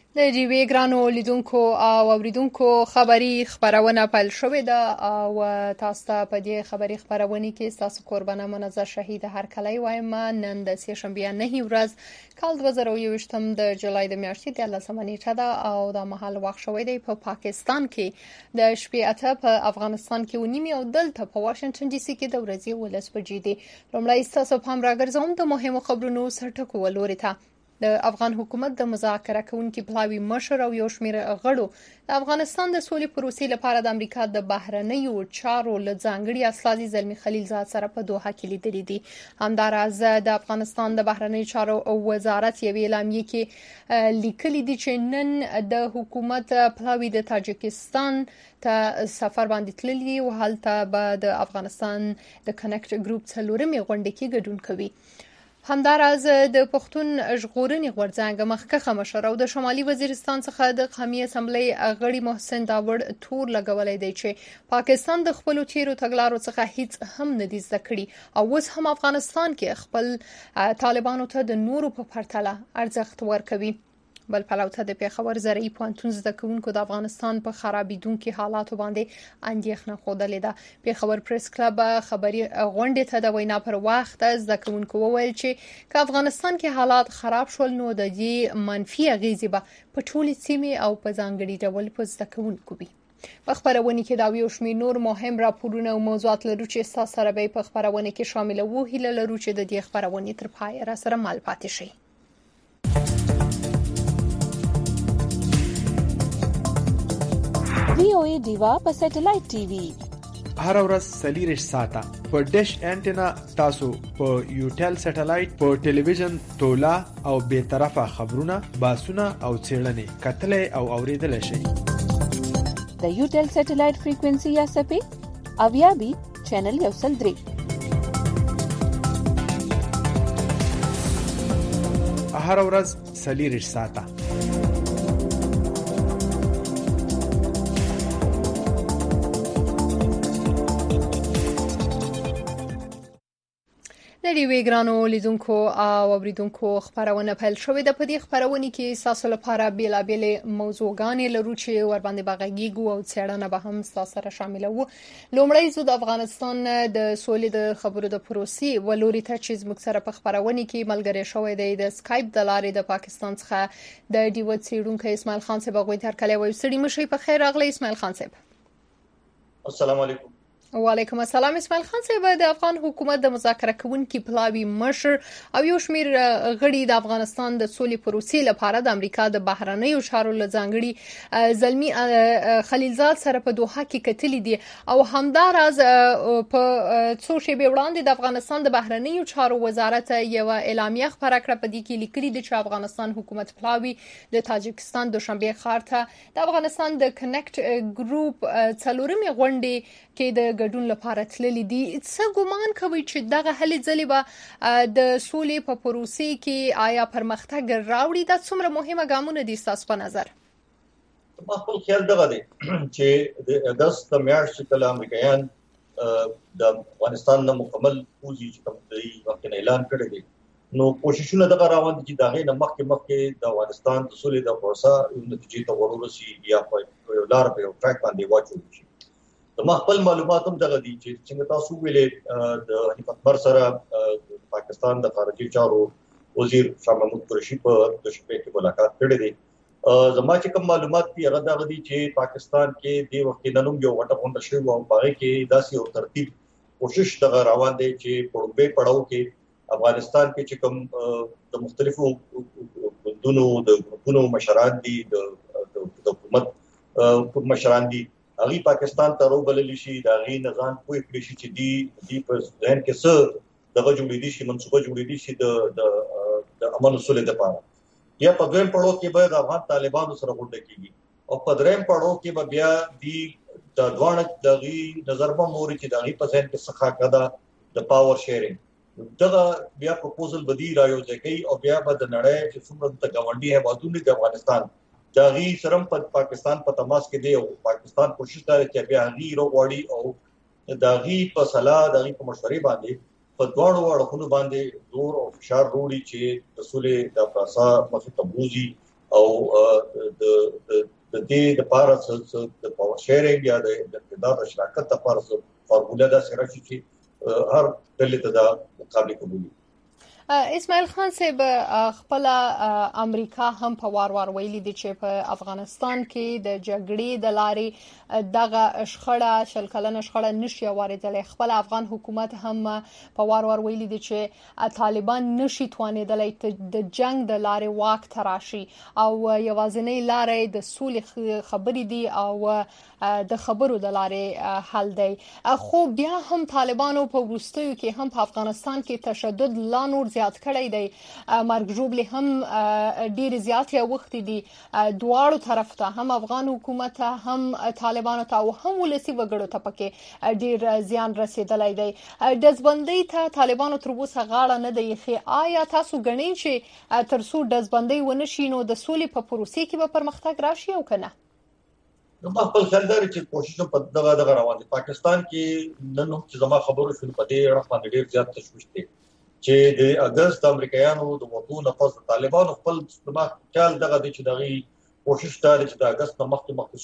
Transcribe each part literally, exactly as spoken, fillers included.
د ریوی ګرانو لیدونکو او اوریدونکو خبری خبرونه پیل شوې ده او تاسو ته په دې خبری خبرونه کې تاسو قربانه منزه شهید هر کلی وایم. نن د سه شنبه نه ورځ کال دوه زره یو ویشت د جولای د میاشتې د لسمه نیټه ده او د محل وخت شوې ده په پاکستان کې د شپې اته، په افغانستان کې ونیمه او دلته په واشنگټن ډي سي کې د ورځې ولس بجې دي. لومړی تاسو په هم راګرځوم د مهمو خبرونو سرټکو ولوري ته. د افغان حکومت د مذاکره کوونکي پلاوی مشر او یو شمېر غړو د افغانستان د سولې پروسې لپاره د امریکا د بهرنیو چارو له ځانګړي استازي زلمی خلیلزاد سره په دوحه کې لیدلي دي. همداراز د افغانستان د بهرنیو چارو وزارت یوې اعلامیې کې لیکلي دي چې نن د حکومت پلاوی د تاجکستان ته سفر باندې تللی دي او هلته به د افغانستان د کنیکټ ګروپ څلورمې غونډې کې ګډون کوي. همداراز د پښتون ژغورنې غورځنګ مخکښه مشر او د شمالي وزیرستان څخه د قومي اسمبلی غړي محسن داوړ تور لګولې دی چې پاکستان د خپل تیرو تګلارو څخه هیڅ هم نه دي زده کړي او اوس هم افغانستان کې خپل طالبانو ته د نورو په پرتله ارزښت ورکوي. بل پلو ته د پیښور زرعي پوهنتون زده کوونکو د افغانستان په خرابېدونکو حالاتو باندې اندېښنه خوده ده. پیښور پریس کلب خبري غونډې ته د وینا پر وخت زده کوونکو وویل چې که افغانستان کې حالات خراب شول نو د دې منفي اغیزې به په ټولې سیمې او په ځانګړي ډول په زده کوونکو وي. په خبرونه کې دا یو شمېر نور مهم راپورونه او موضوعات لرو چې تاسو سره به په خبرونه کې شامل وو. هیله لرو چې د دې خبرونه تر پای را سره مل پاتې شي. وی او ای دیوا په سټلایټ ټي وي هر ورځ سلیریش ساته په ډیش انټینا تاسو په یوټل سټلایټ په ټلویزیون تولا او به طرفه خبرونه باسونه او چیرلنې کتلې او اوریدل شي. د یوټل سټلایټ فریکوئنسي یا سپې اویا بي چینل یو سل درې هر ورځ سلیریش ساته. د ریوی ګرانو لیدونکو او اوریدونکو خبرونه پیل شوې ده. په دې خبرونه کې تاسو لپاره بیلابېل موضوعګانې لرو چې ور باندې بغږیږو او څېړنه به هم تاسو سره شامل وو. لومړی زو د افغانستان د سولې د خبرو د پروسې ولوري ته چې زموږ سره په خبرونه کې ملګری شوی دی د سکایپ د لارې د پاکستان څخه د ډیو څېړونکو اسماعیل خان صاحب غوښتل تر کله وي. سړي مشي په خیر راغلی اسماعیل خان صاحب. السلام علیکم. وعلیکم السلام. اسماعیل خان صاحب د افغان حکومت د مذاکره کوونکي پلاوی مشر او یو شمیر غړي د افغانستان د سولې پروسې لپاره د امریکا د بهرنیو چارو له ځانګړي زلمی خلیلزاد سره په دوحه کې کتلي دي او همداراز په څو شېبې وړاندې د افغانستان د بهرنیو چارو وزارت یو اعلامیه خبره کړه. په دې کې لیکلي دي چې افغانستان حکومت پلاوی د تاجکستان دوشنبه ښار ته د افغانستان د کنیکټ ګروپ څلورمې غونډې کې د ګډون لپاره تللی دي. څه ګومان کوي چې دغه هلې ځلې به د سولې په پروسې کې آیا پرمختګ راوړي؟ دا څومره مهمه ګامونه دي ستاسو په نظر؟ ما خپل خیال دغه دی چې د اګست د میاشتې کله امریکایان د افغانستان نه مکمل پوزي چې کوم دی وخت اعلان کړی دی نو کوششونه دغه روان دي چې دغه نه مخکې مخکې د افغانستان د سولې د پروسه نتیجې ته ورسېږي یا په لار په یو ټریک باندې واچول شي. د ما خپل معلومات هم دغه دي چې څنګه تاسو ویلې د حنیف اکبر سره پاکستان د خارجي چارو وزیر شاه محمود قریشي په د شپې کې ملاقات کړې دي. زما چې کوم معلومات دي هغه دغه دي چې پاکستان کې د وخت ننوم یو غټه غونډه شوې او هغه کې داسې یو ترتیب کوشش دغه روان دی چې په ډوبې پړاو کې افغانستان کې چې کوم د مختلفو ګوندونو د ګروپونو مشران دي د حکومت مشران دي هغه پاکستان ته روبللی شي دا غي نظام کوی کړی شي چې دی دی په ځین کې څه دغه جوړې دي شي منصوبه جوړې دي شي د د د امن اصول لپاره. یا په دویم پړاو کې به د افغان طالبانو سره غونډه کیږي او په دریم پړاو کې به بیا دی د دوه دغه نظر به موري چې دغه په ځین کې څه خاکده د پاور شیرینګ دغه بیا پروپوزل بدی رايو ځکه او بیا به د نړۍ چې څومره د غونډي هیوادونو د افغانستان داغي سرم په پاکستان په تماس کې دی او پاکستان کوشش کوي چې بیا غي روغړی او داغي په صلاح داغي په مشورې باندې په دوړو اړخونو باندې زور او فشار وروړي چې رسول د پاسا مخه تبوزي او د د دې لپاره د پاور شیرینګ یا د اقتدار شراکت لپاره فارموله دا سره چې هر ډلې ته دا مقابله کوي. اسماعیل خان صاحب خپل امریکا هم په وار وار ویلي دي چې په افغانستان کې د جګړې د لارې دغه شخړه شل کلنه شخړه نشي واردلای. خپل افغان حکومت هم په وار وار ویلي دي چې طالبان نشي توانیدلای د جنگ د لارې واک تراشي او یوازینی لارې د سولې خبرې دي او د خبرو د لارې حل دی. خو بیا هم طالبانو په وروستیو کې هم په افغانستان کې تشدد لا نور زیات کړی دی. مرګ ژوبلې هم ډیر زیات وخت دي دواړو طرف ته هم افغان حکومت ته هم طالبانو ته او هم ولسی وګړو ته پکې ډیر زیان رسیدلی دی. دزبندۍ ته طالبانو تر اوسه غاړه نه دی خي. آیا تاسو ګڼئ چې ترڅو دزبندۍ ونه شي نو د سولې په پروسې کې به پرمختګ راشي او کنه؟ نو ما خپل خیال دی چې کوشش په دغه دغه روان دي. پاکستان کې نن هم چې زما خبرو شول په دې اړه باندې ډیر زیات تشویش دی چې د اگست امریکایانو د وټو نه پس طالبانو خپل دماغ خیال دغه دي چې دغه کوشش دا چې د اگست نه مخکې مخکې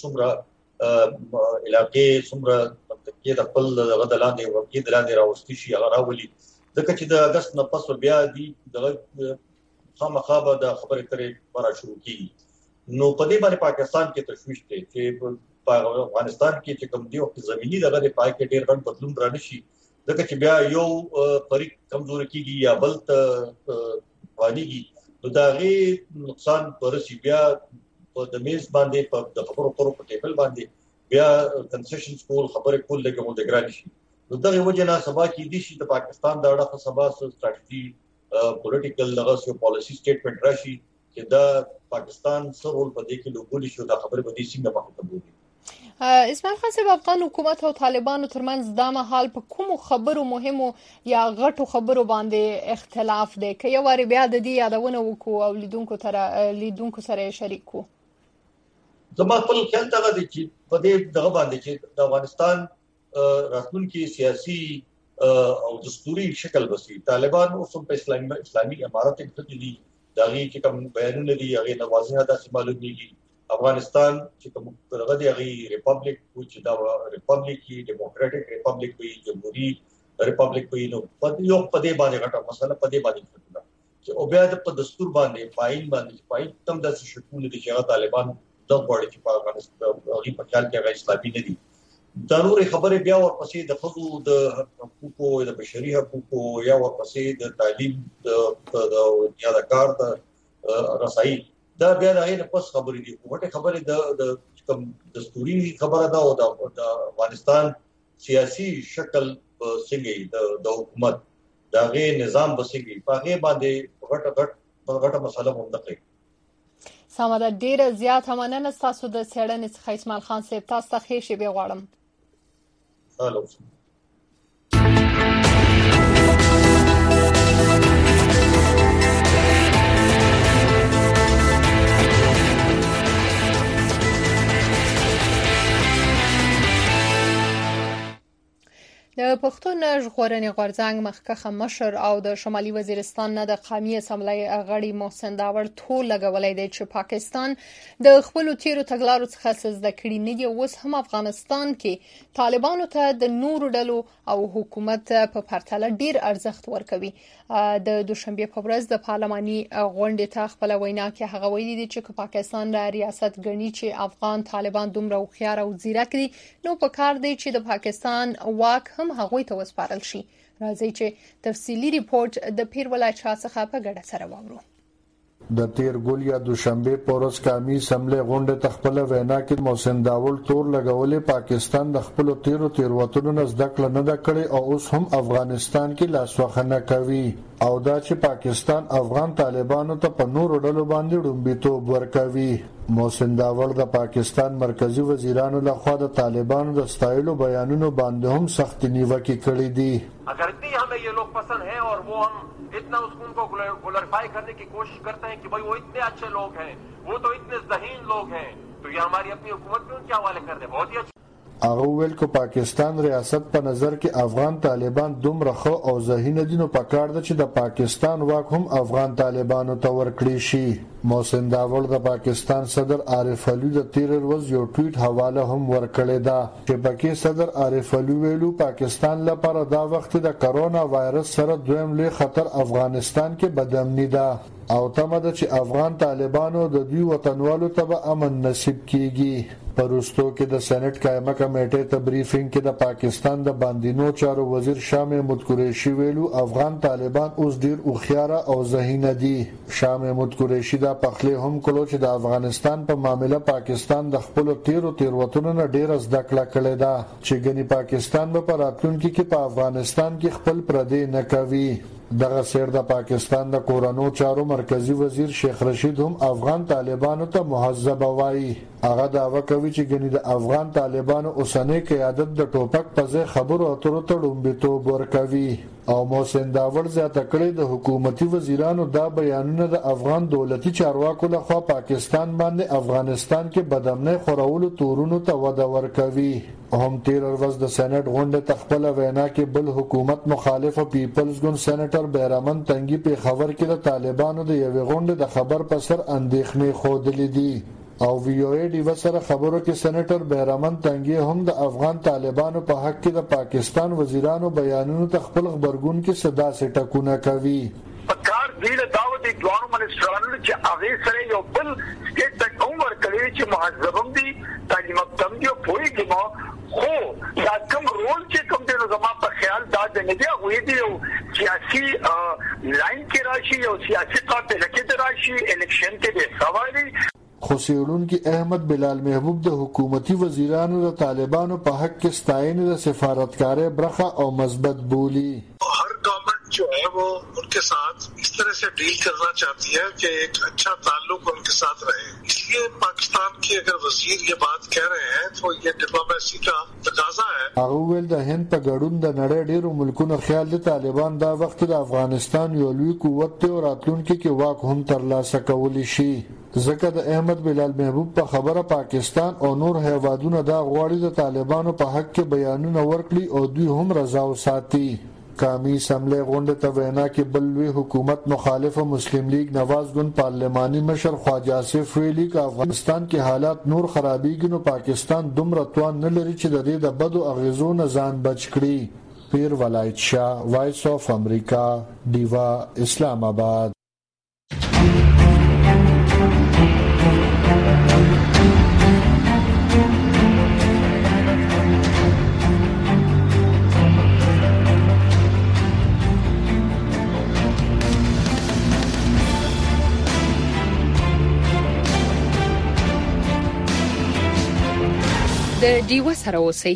څومره علاقې څومره کې د خپل دغه دلاندې ورکی دلاندې راوستي شي هغه راولي ځکه چې د اگست نه پس بیا دي دغه خامخا به د خبرې ترې ورا شروع کیږي. نو په دې باندې پاکستان کې تشویش دی چې په افغانستان کې چې کوم دی او زمینی دغه د پای کې ډیر غټ بدلون را نشي ځکه چې بیا یو فریق کمزور کیږي یا بل ته وانيږي نو دا غي نقصان ورسي بیا په د میز باندې په د خبرو پرو په ټیبل باندې بیا کنسیشن کول خبرې کول لګي مو د ګران شي. نو دغه وجه نه سبا کې دي چې د پاکستان د اړه سبا ستراتیژي پولیټیکل لغه سو پالیسی سټیټمنټ راشي چې دا پاکستان سره ول په دې کې لوګول شي دا خبره به دي څنګه مخ ته وځي. اسماعیل خان صاحب افغان حکومت او طالبانو ترمنځ دا مهال په کوم خبرو مهمو یا غټو خبرو باندې اختلاف دی که یو وری بیا د دې یادونه وکړو او لیدونکو تر لیدونکو سره شریک کو؟ زما خپل خیال دا دی چې په دې دغه باندې چې د افغانستان راتلونکي سیاسي او دستوري شکل وسی طالبان اوس په اسلامي اسلامي امارات کې دي دغه چې کوم بیانونه دي هغه نوازنه د معلومیږي. افغانستان چې کوم دغه دی هغه ریپبلیک و چې دا ریپبلیک کی ډیموکراټک ریپبلیک وي جمهوریت ریپبلیک وي نو په یو په دې باندې غټه مسله په دې باندې څه چې او بیا د دستور باندې پاین باندې پاین تم د شکول دي چې طالبان د غوړي چې په افغانستان هغه په خیال کې هغه اسلامي نه دي. ضروري خبره بیا ورپسې د خصوصو د حقوقو د بشري حقوقو یا ورپسې د تعلیم د یا د کار د رسایي دا بیا د غیر پس خبرې دي. وټه خبره د د کوم دستوري خبره ده او د افغانستان سیاسي شکل څنګه د د حکومت دا غي نظام بسېږي په هغه باندې غټ غټ غټه مسله هم ده. سمه ډیره زیات مننه تاسو د سړنې څخه اسماعیل خان صاحب تاسو ته ښه شی به غواړم. هالو د پښتون ژغورنې غورځنګ مخکښه مشر او د شمالي وزیرستان نه د قومي اسمبلی غړي محسن داور ټول لګولای دی چې پاکستان د خپل تیرو تګلارو څخه زده کړی نه دی. اوس هم افغانستان کې طالبانو ته د نورو ډلو او حکومت په پرتله ډیر ارزښت ورکوي. د دوشنبه په ورځ د پارلماني غونډې ته خپل وینا کې هغه ویلي دی چې پاکستان د ریاست ګڼي چې افغان طالبان دومره خوخيار او ځیرک دي نو په کار دی چې د پاکستان واک هم هغوی ته وسپارل شي. راځي چې تفصیلی ریپورت د پیر ولایت څخه په ګډه سره واورو. د تیر ګول یا دوشنبه پورس قومي اسمبلی غونډه تخپل وینا کې محسن داول تور لګولې پاکستان د خپل تیرو تیروتنو نه زده کړه نه کړي او اوس هم افغانستان کې لاسوخنه کوي او دا چې پاکستان افغان طالبانو ته په نورو ډلو باندې ډومبیتوب ورکوي. محسن داول د پاکستان مرکزی وزیرانو لخوا د طالبانو د ستایلو بیانونو باندې هم سخت نیوکې کړې دي. اگر اتنی ہمیں یہ لوگ پسند ہیں اور وہ ہم اتنا اس کو گلوریفائی کرنے کی کوشش کرتے ہیں کہ بھائی وہ اتنے اچھے لوگ ہیں وہ تو اتنے ذہین لوگ ہیں تو یہ ہماری اپنی حکومت بھی ان کے حوالے کر دے. بہت ہی اچھا. هغه ویل کو پاکستان ریاست په نظر کې افغان طالبان دومره خو او ذهین دي نو پکار ده چې د پاکستان واک هم افغان طالبانو ته ورکړي شي. محسن داوړ د پاکستان صدر عارف علي د تیر ورځ یو ټویټ حواله هم ورکړې ده چې پکې صدر عارف علي ویلو پاکستان لپاره دا وخت د کرونا وایرس سره دویم لوی خطر افغانستان کې بدامني ده او تمه ده چې افغان طالبانو د دوی وطنوالو ته به امن نصیب کیږي. پروستو کې د سېنات قائمه کمیټې ته بریفینګ کې د پاکستان د باندینو چارو وزیر شاه محمود قریشي ویلو افغان طالبان اوس ډیر اوخیاره او ذهین دي. شاه محمود قریشي دا پخلی هم کولو چې د افغانستان په معاملې پاکستان د خپل تیرو تیروتنو نه ډیر زده کړه کړې ده چې ګنې پاکستان به په راتلونکي کې په افغانستان کې خپل پردې نه کوي. دغه سیر د پاکستان د کورونو چارو مرکزی وزیر شیخ رشید هم افغان طالبانو ته مهذب وایي. هغه دعوه کوي چې ګنې د افغان طالبانو اوسنۍ قیادت د ټوپک په ځای خبرو اترو ته لومړیتوب ورکوي او محسن داوړ زیاته کړې د حکومتي وزیرانو دا بیانونه د افغان دولتي چارواکو لخوا پاکستان باندې افغانستان کې بدامنۍ خورولو تورونو ته وده ورکوي. هم تیر ورځ د سېنات غونډې ته خپله وینا کې بل حکومت مخالفه پیپلز ګوند سېنیټر بیرمن تنګي په خبر کې د طالبانو د یوې غونډې د خبر په سر اندېښنې ښودلې دي او وی او ای ډي وسره خبرو کې سېنیټر بیرمن تنګي هم د افغان طالبانو په حق کې د پاکستان وزیرانو بیانونو ته خپل خبرګون کې صدا سي ټکونه کوي. پکار دی له دعوت دوانو منسټرانو چې هغه سره یو بل سټیټ ته عمر کوي چې مهذبم دي تعلیم کم دی او پوری کې مو خو دا کوم رول چې کوم دی نو زما په خیال دا د نه دی وې دی او سیاسي لاین کې راشي او سیاسي قاتل کې راشي الیکشن کې به سوالي. خو سیړونکي احمد بلال محبوب د حکومتي وزیرانو د طالبانو په حق کې ستاینې د سفارتکارۍ برخه او مثبت بولی. हर गवर्नमेंट जो है वो उनके साथ इस तरह से डील करना चाहती है कि एक अच्छा ताल्लुक उनके साथ रहे. इसलिए पाकिस्तान के अगर वजीर ये बात कह रहे हैं तो ये डिप्लोमेसी का तकाजा है. هغه ویل د هند په ګډون د نړۍ ډیرو ملکونو خیال د طالبان دا وخت د افغانستان یو لوی قوت دی او راتلونکي کې واک هم ترلاسه کولی شي. ځکه د احمد بلال محبوب په خبره پاکستان او نور هیوادونه دا غواړي د طالبانو په حق کې بیانونه ورکړي او دوی هم رضا وساتي. قومي اسمبلی غونډه ته وینا کې بل لوی حکومت مخالف مسلم لیگ نواز ګوند پارلماني مشر خواجه آصف ویلي چې افغانستان کې حالات نور خرابېږي نو پاکستان دومره توان نه لري چې د دې د بدو اغیزو نه ځان بچ کړي. پیر ولایت شاه، وایس اف امریکا، ډیوا، اسلام آباد. د ډیوه سره اوسئ.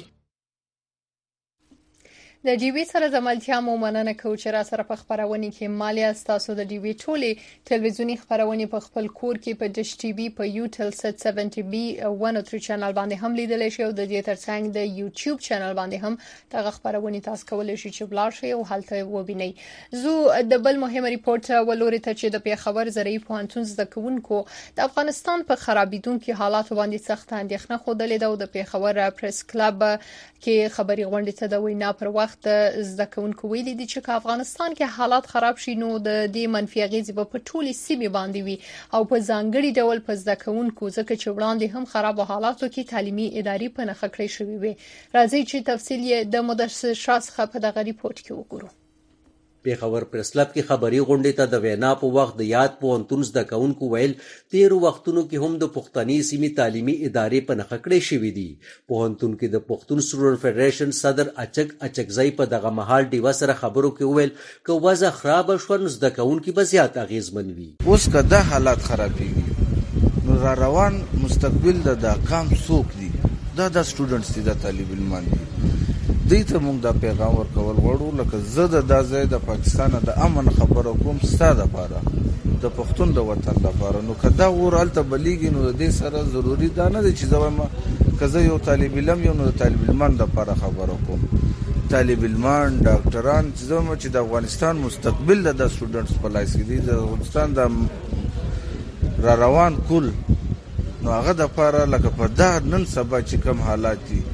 د ډیوی سره د ملتیا مو مننه کوو چې را سره په خبرونه کې مالیا تاسو د ډیوی ټولې ټلویزیونی خبرونه په خپل کور کې په ډش ټي وي په یوټل ست سبعین بي one oh three چینل باندې هم لیدل شي او د دې ترڅنګ د یوټیوب چینل باندې هم دغه خبرونه تاسو کولای شئ چې بلار شي او هلته وبینئ. زو د بل مهم ریپورت ولوري ته چې د پیښور زرعي پوهنتون زده کوونکو د افغانستان په خرابیدونکو حالات باندې سخت اندېښنه خوده لیدو د پیښور پریس کلب کې خبري غونډه ته د وینا پر وخت زده کوونکو ویلي دي چې افغانستان کې حالات خراب شي نو د دې منفي اغیزې په ټولي سیمه باندې وي او په ځانګړي ډول په زده کوونکو ځکه چې وړاندې هم خراب حالاتو کې تعلیمي ادارې په نخښه کړې شوې وي. راځي چې تفصیل یې د مدرس شاس په دغه ریپورت کې وګورو. پیښور پریس کلب کې خبري غونډې ته د وینا په وخت د یاد پوهنتون زده کوونکو ویل تیر وختونو کې هم د پښتني سیمې تعلیمي ادارې په نخښه کړې شوې دي. پوهنتون کې د پښتون سټوډنټ فدریشن صدر اچک اچکزای په دغه مهال ډیوا سره خبرو کې ویل چې وضع خراب شو نو زده کوونکو به زیات اغیزمن وي. اوس کدا حالات خرابېږي نو را روان مستقبل د کام څوک دي دا د سټوډنټس دي د طالب علمان دي. دوی ته موږ دا پیغام ورکول غواړو لکه زه د دا ځای د پاکستان د امن خبرو کوم ستاسو لپاره د پښتون د وطن لپاره نو کدا ورالته بلیږي نو د دې سره ضروری دا نه دی چې زما کزه یو طالب علم یو نو طالب علمان لپاره خبرو کوم. طالب علمان ډاکټران چې زما چې د افغانستان مستقبل د سټوډنټس په لاس کې دي د افغانستان د را روان کول نو هغه د لپاره لکه په دا نن سبا چې کوم حالات دي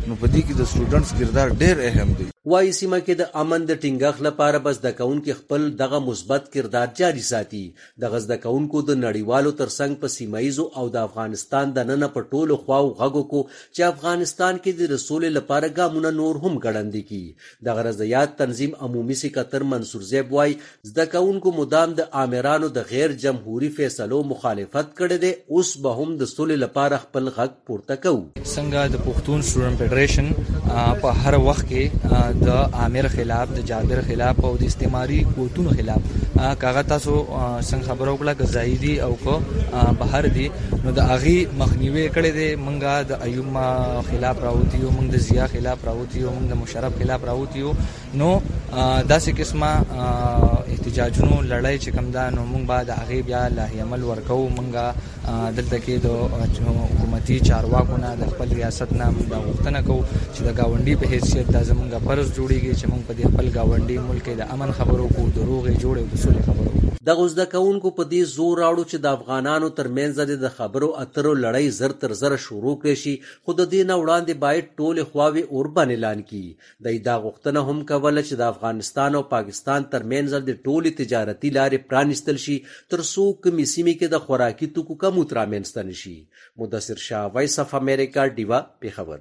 نو په دې کې د سټوډنټس کردار ډېر اهم دی. وایي سیمه کې د امن د ټینګښت لپاره بس د کوونکو خپل دغه مثبت کردار جاري ساتي. د غزد کوونکو د نړیوالو ترڅنګ په سیمایزو او د افغانستان د نن په ټولو خواو غږو کو چې افغانستان کې د رسول لپاره ګامونه نور هم ګړندې کی. د غرضیات تنظیم عمومي سکرټر منصور زیب وایي زده کوونکو مدام د آمرانو د غیر جمهوریت فیصلو مخالفت کړي دي، اوس به هم د سولې لپاره خپل غږ پورته کوو. څنګه د پښتون سټوډنټ فدریشن په هر وخت کې د عامر خلاف، د جابر خلاف او د استعماري قوتونو خلاف کاغه تاسو څنګه خبرو کړه که زاهدي او کو بهر دي نو د اغي مخنیوي کړي دي. منګه د ایوب خلاف راوتیو، منګ د ضیا خلاف راوتیو، منګ د مشرف خلاف راوتیو. نو داسې قسمه احتجاجونو لړۍ چې کوم دا نو موږ بعد اغي بیا لاهي عمل ورکو. منګه دلته کې د حکومتي چارواکو نه د خپل ریاست نه موږ غوښتنه کوو چې د گاونډي په حیثیت د زمونږ فرض جوړیږي چې موږ په دې خپل گاونډي ملک د امن خبرو کو، دروغ جوړو، د سولې خبرو. د غزد کوونکو په دې زور راوړو چې د افغانانو ترمنځ د خبرو اترو لړۍ زر تر زر شروع کړي شي، خو د دې نه وړاندې باید ټولې خواوې اوربن اعلان کړي. د دا غوښتنه هم کوله چې د افغانستان او پاکستان ترمنځ د ټولې تجارتي لارې پرانیستل شي تر څو کومې سیمې کې د خوراکي توکو کموت رامنځته نه شي. مدثر شاه، وایس اف امریکا، ډیوا، پیښور.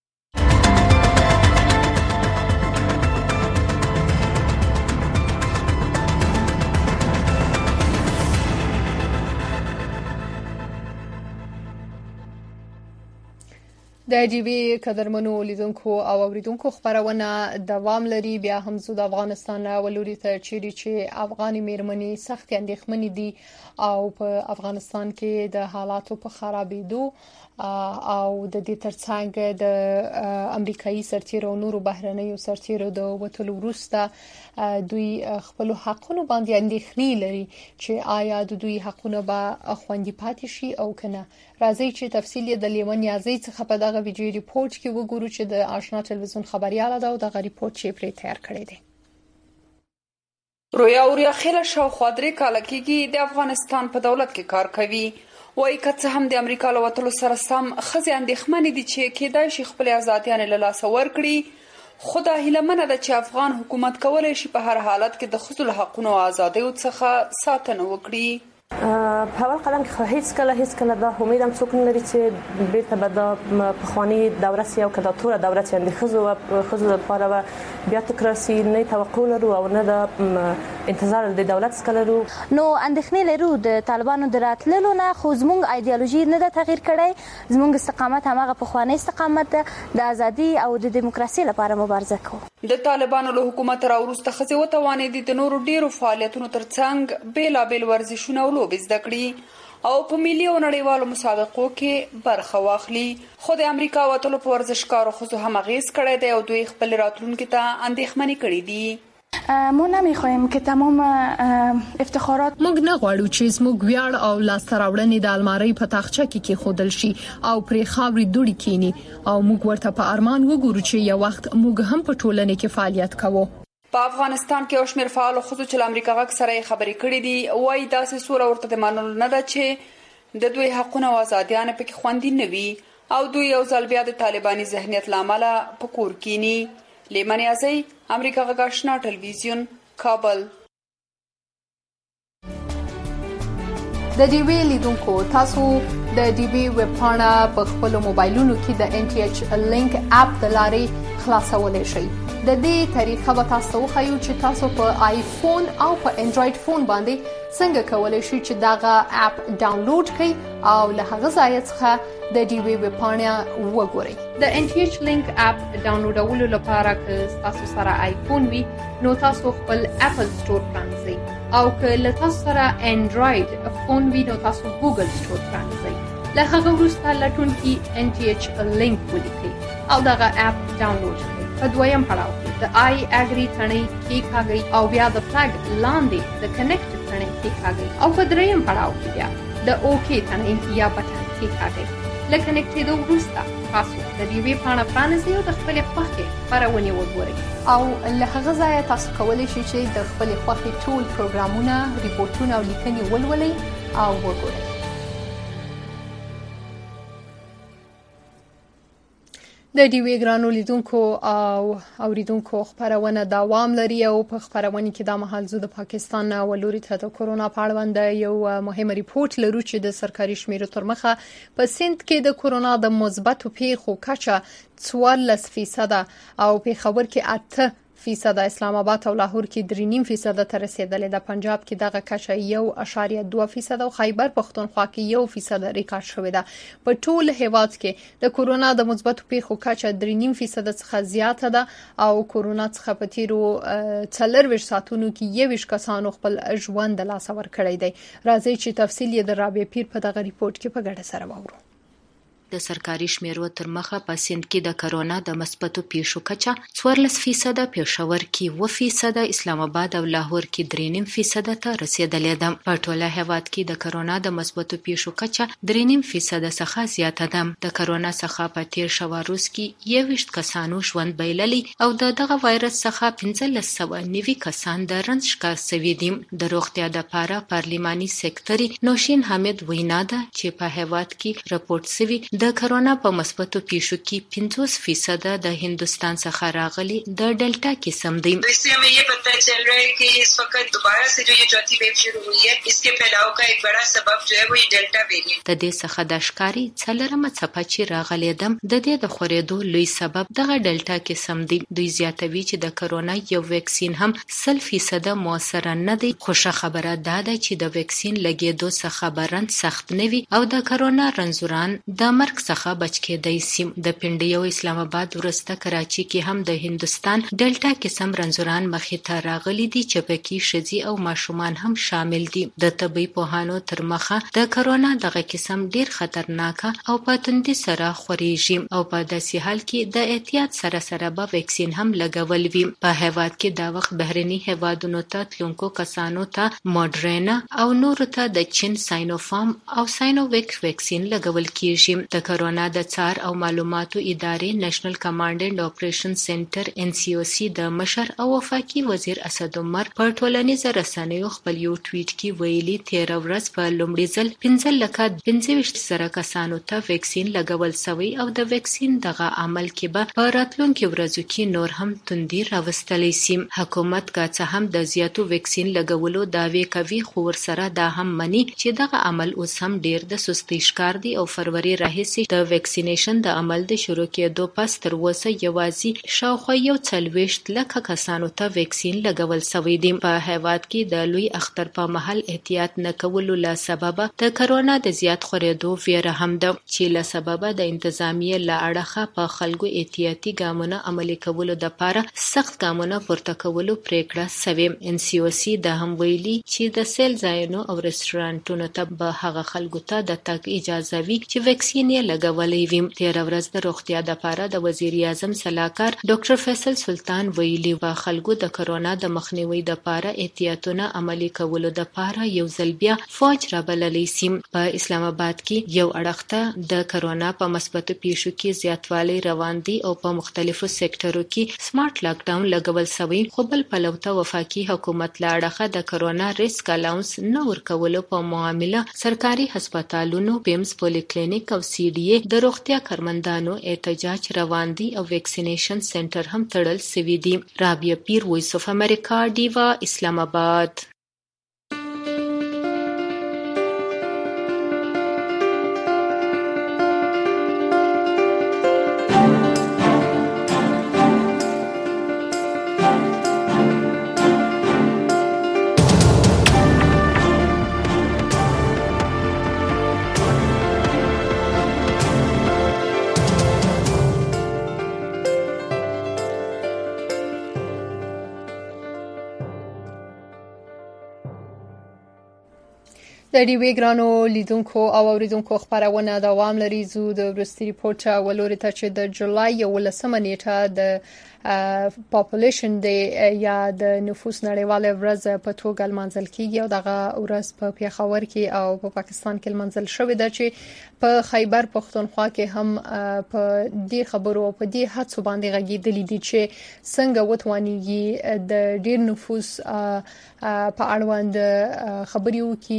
د ډي وی قدرمنو لیدونکو او اوریدونکو خبرونه دوام لري. بیا هم زو د افغانستان ولوري ته چیرې چې افغاني میرمنې سخت اندېښمنې دي او په افغانستان کې د حالاتو په خرابېدو او د دې ترڅنګ د امریکایي سرتیرو او نورو بهرنیو سرتیرو د وټلو وروسته دوی خپل حقونو باندې اندېښنې لري چې آیا د دوی حقونه به خوندي پاتې شي او کنه. راځي چې تفصیل یې د لیمن یازي څخه په دغه ویډیو ریپورت کې وګورو چې د آشنا ټلویزیون خبرياله دا او دغه ریپورت چې پرې تیار کړی دی. رویا اوریا خیل شاوخوا درې کاله کېږي د افغانستان په دولت کې کار کوي. وایي که څه هم د امریکا له وتلو سره سم ښځې اندېښمنې دي چې کېدای شي خپلې ازادیانې له لاسه ورکړي، خو دا هیلهمنه ده چې افغان حکومت کولی شي په هر حالت کې د ښځو له حقونو او ازادیو څخه ساتنه وکړي. په اول قدم کې خو هیڅ کله هیڅ کله دا امید هم څوک نه لري چې بیرته به دا پخواني دوره سي او که دا توره دوره چې د ښځو ښځو لپاره به بیا تکرار سي. نه توقع لرو او نه د انتظار د دولت څخه لرو. نو اندېښنې لرو د طالبانو د راتللو نه، خو زموږ ایډیالوژي نه ده تغییر کړی. زموږ استقامت هماغه پخوانی استقامت ده، د ازادي او د دیموکراسي لپاره مبارزه کوو. د طالبانو له حکومت راوروسته ښځې وتوانېدې د نورو ډیرو فعالیتونو ترڅنګ بیلابیل ورزشونه او لوبې زده کړي او په ملي او نړیوالو مسابقو کې برخه واخلي. خو د امریکا وتلو په ورزشکارو ښځو هم اغېز کړی دی او دوی خپل راتلونکي ته اندېښمنې کړي دي. ما نمیخوایم که تمام افتخارات موږ نه غواړو چې زموږ ویاړ او لاسته راوړنې د المارۍ په تاخچه کې کېښودل شي او پرې خاورې دوړې کینی او موږ ورته په ارمان وګورو چې یو وخت موږ هم په ټولنه کې فعالیت کوو. په افغانستان کې او شمېر فعالو ښځو چې له امریکا غږ سره یې خبرې کړې دي وایي داسې سوله ورته د منلو نه ده چې د دوی حقونه او ازادیانې پکې خوندي نه وي او دوی یو ځل بیا د طالباني ذهنیت له امله په کور کینی. لیمن یازي، امریکا غږ آشنا ټلویزیون، کابل. د ډي وی لیدونکو تاسو د ډي وی ویب پاڼه په خپل موبایلونو کې د ان ټي ایچ لینک اپ د لارې خلاصولای شئ. د دې طریقه به تاسو وښیو چې تاسو په آیفون او په انډراید فون باندې څنګه کولای شئ چې دغه اپ ډاونلوډ کړئ او له هغه ځای څخه د ډي وی ویب پاڼه وګورئ. د ان ټي ایچ لینک اپ ډاونلوډولو لپاره که تاسو سره آیفون وي نو تاسو خپل اپل سٹور پرانځئ او که له تاسو سره انډراید فون وي نو تاسو ګوګل سٹور پرانځئ. له هغه وروسته لټونکي ان ټي ایچ لینک ولیکئ او دغه اپ ډاونلوډ کړئ. په دویم پړاو کې د آی اګری تڼۍ کېکاږئ او بیا د فلګ لاندې د کنیکټ تڼۍ کېکاږئ او په دریم پړاو کې بیا د اوکی تڼۍ یا بټن کېکاږئ. له کنیکټېدو وروسته تاسو د ډي وی پاڼه پرانیزئ او د خپلې خوښې خپرونې وګورئ او له هغه ځایه تاسو کولی شئ چې د خپلې خوښې ټول پروګرامونه، ریپورټونه او لیکنې ولولئ او وګورئ. د ډیوی ګرانو لیدونکو او اوریدونکو خبرونه دوام لري او په خبرونه کې د مهال زو د پاکستان ولوري ته د کورونا په اړه یو مهم ریپورت لرو چې د سرکاري شمیرو تر مخه په سند کې د کورونا د مثبتو پیښو کچه څوارلس فیصد او په خبر کې اته فیصد، اسلام آباد او لاهور کې درې نیم فیصد ته رسیدلې ده. پنجاب کې دغه کچه یو اشاریه دوه فیصد او خیبر پختونخوا کې یو فیصد ریکارډ شوې ده. په ټول هیواد کې د کورونا د مثبتو پیښو کچه درې نیم فیصد څخه زیاته ده او کورونا څخه په تیرو څلورویشت ساعتونو کې یویشت کسانو خپل ژوند د لاسه ورکړی دی. راځي چې تفصیل یې د رابعه پیر په دغه ریپورت کې په ګډه سره واورو. د سرکاري شمیرو تر مخه په سند کې د کرونا د مثبتو پیښو کچه څوارلس فیصد، پېښور کې اووه فیصد، اسلام آباد او لاهور کې درې نیم فیصد ته رسیدلې ده. په ټوله هیواد کې د کرونا د مثبتو پیښو کچه درې نیم فیصد څخه زیاته ده. د کرونا څخه په تیر شوه روز کې یویشت کسانو ژوند بایللی او د دغه وایرس څخه پنځلس سوه نوي کسان د رنځ ښکار شوي دي. د روغتیا دپاره پارلماني سکرټري نوشین حامد وینا ده چې په هیواد کې راپورټ شوي د کرونا په مثبتو پیښو کې پنځوس فیصد د هندوستان څخه راغلي د ډیلټا قسم دی. इससे हमें ये पता चल रहा है कि इस वक्त दोबारा से जो ये चौथी वेव शुरू हुई है इसके फैलाव का एक बड़ा सबब जो है वो ये डेल्टा वेरिएंट. د دې څخه د ښکاری څلرمه څپه چې راغلي ده د دې د خورېدو لوی سبب دغه ډیلټا قسم دی. دوی زیاتوي چې د کرونا یو ویکسین هم سل فیصد موثر نه دی. خوشا خبره ده چې د ویکسین لګېدو څخه برند سخت نه وي او د کرونا رنځوران د مرګ څخه بچ کېدای شي. د پنډۍ او اسلام آباد ورسته کراچي کې هم د هندوستان ډیلټا قسم رنځوران مخې ته راغلي دي چې پکې ښځې او ماشومان هم شامل دي. د طبي پوهانو تر مخه د کرونا دغه قسم ډیر خطرناک او په تندي سره خوريږي او په داسې حال کې د احتیاط سره سره به ویکسین هم لګول وي. په هیواد کې دا وخت بهرني هیوادونو ته تلونکو کسانو ته موډرنا او نور ته د چین ساینوفارم او ساینوویک ویکسین لګول کیږي. د کرونا د څار او معلوماتو ادارې نېشنل کمانډ اینډ اپریشن سنټر ان سی او سی د مشر او وفاقي وزیر اسد عمر په ټولنیزو رسنیو خپل یو ټویټ کې ویلي تیر ورځ په لومړي ځل پنځه لکه پنځه ویشت زره کسانو ته ویکسین لګول شوی او د ویکسین دغه عمل کې به په راتلونکو ورځو کې نور هم توندي راوستلی شي. حکومت که څه هم د زیاتو ویکسین لګولو دعوی کوي خو ورسره دا هم مني چې دغه عمل اوس هم ډیر د سستۍ ښکار دی او فروری راهیسې د ویکسینیشن د عمل د شروع کېدو پس تر اوسه یوازې شاوخوا یو څلوېښت لکه کسانو ته ویکسین لګول شوی دی. په هیواد کې د لوی اختر په مهال احتیاط نه کولو له سببه د کرونا د زیات خورېدو ویره هم ده چې له سببه د انتظامیې له اړخه په خلکو احتیاطي ګامونه عملي کولو دپاره سخت ګامونه پورته کولو پریکړه شوې. ان سی او سی د هم ویلي چې د سیل ځایونو او رستورانټونو ته به هغه خلکو ته د تګ اجازه وي چې ویکسین یې لګولی وي. تیر ورځ د روغتیا دپاره د وزیر اعظم سلاکار ډاکټر فیصل سلطان ویلي و خلکو د کرونا د مخنیوي دپاره احتیاطونه عملي کولو دپاره یو ځل بیا فوج رابللی شي. په اسلام آباد کې یو اړخ ته د کرونا په مثبتو پیښو کې زیاتوالی روان دی او په مختلفو سکتورو کې سمارټ لاک ډاون لګول شوی خو بل پلو ته وفاقي حکومت له اړخه د کرونا ریسک الاونس نه ورکولو په معامله سرکاري هسپتالونو پیمز پولی کلینیک او سی ډي ای د روغتیا کارمندانو احتجاج روان دي او ویکسینیشن سنټر هم تړل شوي دي. رابعه پیر، وایس اف امریکا، ډیوا، اسلام آباد. د ډیوی ګرانو لیدونکو او اوریدونکو خبرونه دوام لري. زو د وروستي ریپورت ولوري ته چې د جولای یولسمه نیټه د پاپولیشن دی یا د نفوس نړیواله ورځ په توګه لمانځل کیږي او دغه ورځ په پیښور کې او په پاکستان کې لمانځل شوې ده چې په خیبر پختونخوا کې هم په دې خبرو او په دې هڅو باندې غږیدلې دي چې څنګه وتوانیږي د ډیر نفوس په اړوند خبرې وکړي او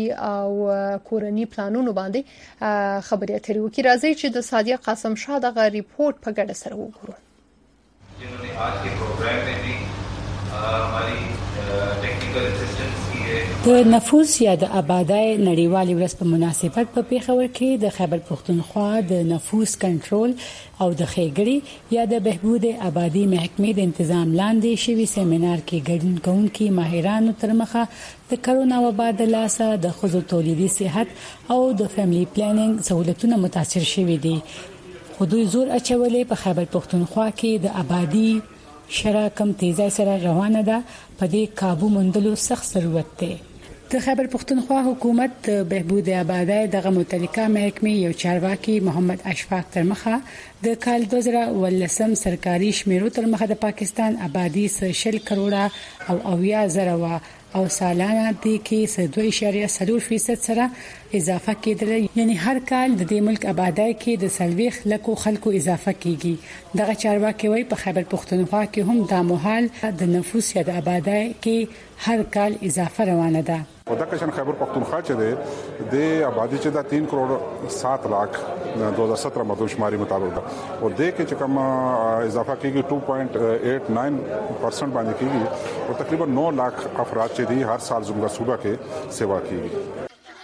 او کورنی پلانونو باندې خبري اترې وکړي. راځي چې د سادیه قاسم شاه دغه ریپورت په ګډه سره وګورو. जिन्होंने आज के प्रोग्राम में भी हमारी टेक्निकल असिस्टेंस की है. د نفوس یا د آبادی نړیوالې ورځ په مناسبت په پیښور کې د خیبر پښتونخوا د نفوس کنټرول او د خېګړې یا د بهبود آبادی محکمې د تنظیم لاندې شوی سیمینار کې ګډون کوونکي ماهرانو تر مخه د کرونا وبا د لاسه د خزو تولیدي صحت او د فیملی پلانینګ سہولتونه متاثر شوي دي. خو دوی زور اچولې په خیبر پښتونخوا کې د آبادی شرا کم تیزی سره روانه ده. په دې काबू موندلو سخت ضرورت دی. د خیبر پښتونخوا حکومت د بهبود آبادی دغه متعلقه محکمې یو چارواکي محمد اشفاق تر مخه د کال دوه زره ولسم سرکاري شمیرو تر مخه د پاکستان آبادی شل کروڑه او اویا زره وا او سالانه د کې دوه اعشاریه صفر فیصد سره اضافه کېدل. یعنی هر کال د دې ملک آبادی کې د سلويخ لکو خلکو اضافه کیږي. دغه چارواکي وایي په خیبر پښتونخوا کې هم د مهال د نفوس یا د آبادی کې هر کال اضافه روانه ده. او د کشن خیبر پښتونخوا چې ده د آبادی چې دا تین کروڑ سات لاکھ دو ہزار سترہ مردمشماری مطابق ده او د کې چې کوم اضافه کیږي دو پوائنٹ آٹھ نو پرسنٹ باندې کیږي او تقریبا نو لاکھ افراد چې دي هر سال زموږ صوبه کې سیوا کیږي.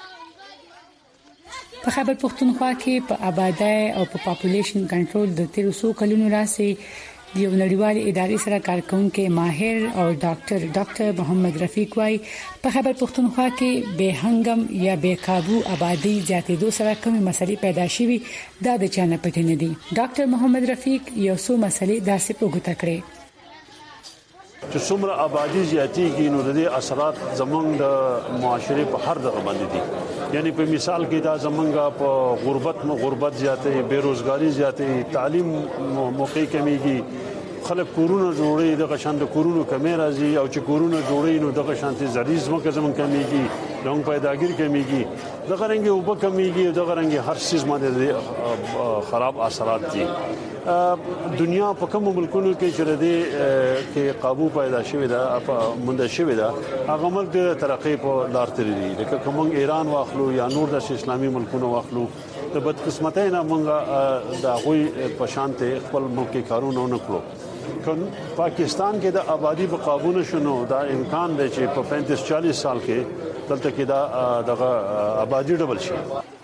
په خیبر پښتونخوا کې په آبادی او په پاپولیشن کنټرول د تیر څو کلونو راځي د یو نړیوال ادارې سره کارکونکو ماهر او ډاکټر ډاکټر محمد رفیق وايي په خیبر پښتونخوا کې به هنګم یا به काबू آبادی زیاتېدو سره کومې مسلې پیدا شوي دا د چانه پټ نه دي. ډاکټر محمد رفیق یو څو مسلې داسې وګت کړې چې څومره آبادی زیاتېږي نو د دې اثرات زمونږ د معاشري په هر دغه باندې دي. یعنی په مثال کې دا زمونږ په غربت مو غربت زیاتې، بیروزګاری زیاتې، تعلیم موقع کمیږي، خلک کورونه جوړي دغه شان د کورونو کمی راځي او چې کورونه جوړي نو دغه شانتي زریز مکه زمون کمیږي، لونګ پیداګیر کمیږي، دغه رنګ او په کمیږي، دغه رنګ هر څه باندې خراب اثرات دي. دنیا په کوم ملکونو کې چې ردی کې काबू پیدا شوی دا مونږ شوی دا هغه ملک د ترقی په لار تللی دي. لکه کوم ایران واخلو یا نور د اسلامي ملکونو واخلو د بدقسمتۍ نه مونږ د غوي په شانته خپل ملک کارونه نه کړو. کله پاکستان کې د آبادی په काबू نشونو دا امکان دی چې په پینتیس چالیس سال کې دلته کې دا دغه آبادی ډبل شي.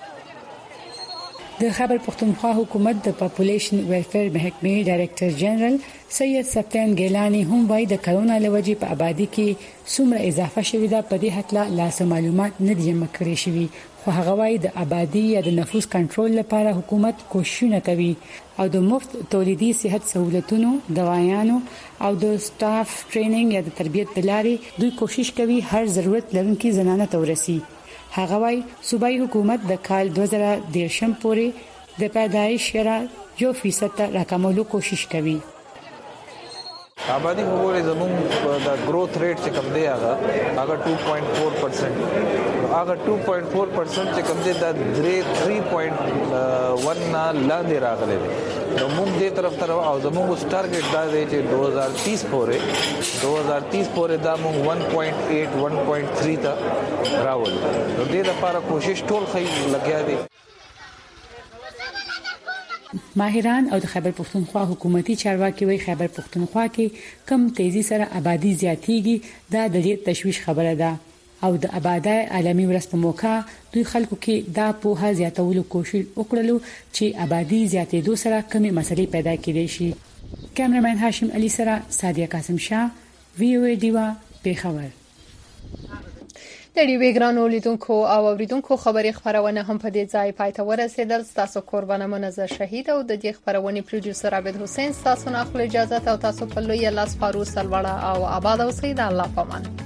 د خیبر پښتونخوا حکومت د پاپولیشن ویلفیر محکمې ډایریکټر جنرال سید سپتان ګیلانی هم وايي د کرونا لوجې په آبادی کې څومره اضافه شوې ده په دې حق لا لاس معلومات نه دي جمع کړې شوي. خو هغه وايي د آبادی یا د نفوس کنټرول لپاره حکومت کوششونه کوي او د مفت تولیدي صحت سہولتونو، دوايانو او د سټاف ټریننګ یا د تربیت بلاري دوی کوشش کوي هر ضرورت لرونکي زنانه تورسي. هغه وايي صوبایي حکومت د کال دوه زره دیرشم پورې د پیدایش شرا یو فیصد راکمولو کوشش کوي. آبادی په وګړي زموږ د گروث ریټ چې کم دی هغه هغه دو پوائنٹ چار پرسنٹ هغه دو پوائنٹ چار پرسنٹ چې کم دی د تین پوائنٹ یک لاندې راغلی دی. نو موږ دې طرف ته او زموږ ټارګټ دا دی چې دو ہزار تیس پورې دو ہزار تیس پورې دا موږ یک پوائنٹ آٹھ یک پوائنٹ تین ته راولو. نو دې لپاره کوشش ټول خی لګیا دي. ماهران او د خیبر پښتونخوا حکومتي چارواکي وایي خیبر پښتونخوا کې کم تیزی سره آبادی زیاتېږي دا د دې تشویش خبره ده او د آبادی عالمي ورځ په موقع دوی خلکو کې دا په زیاتولو کوشش وکړلو چې آبادی زیاتېدو سره کمی مسلې پیدا کړي شي. کیمرمن هاشم علي سره سادیه قاسم شاه، وی او ای دیوا، پیښور. د ډیوی ګرانو لیدونکو او اوریدونکو خبري خبرونه هم په دې ځای پای ته ورسېدل. تاسو قربانه منزه شهید او د دې خبرونه پروډوسر عبد حسین تاسو نه خپل اجازه او تاسو په لوی لاس فاروق سلوړه او آباد اوسئ. د الله پامان.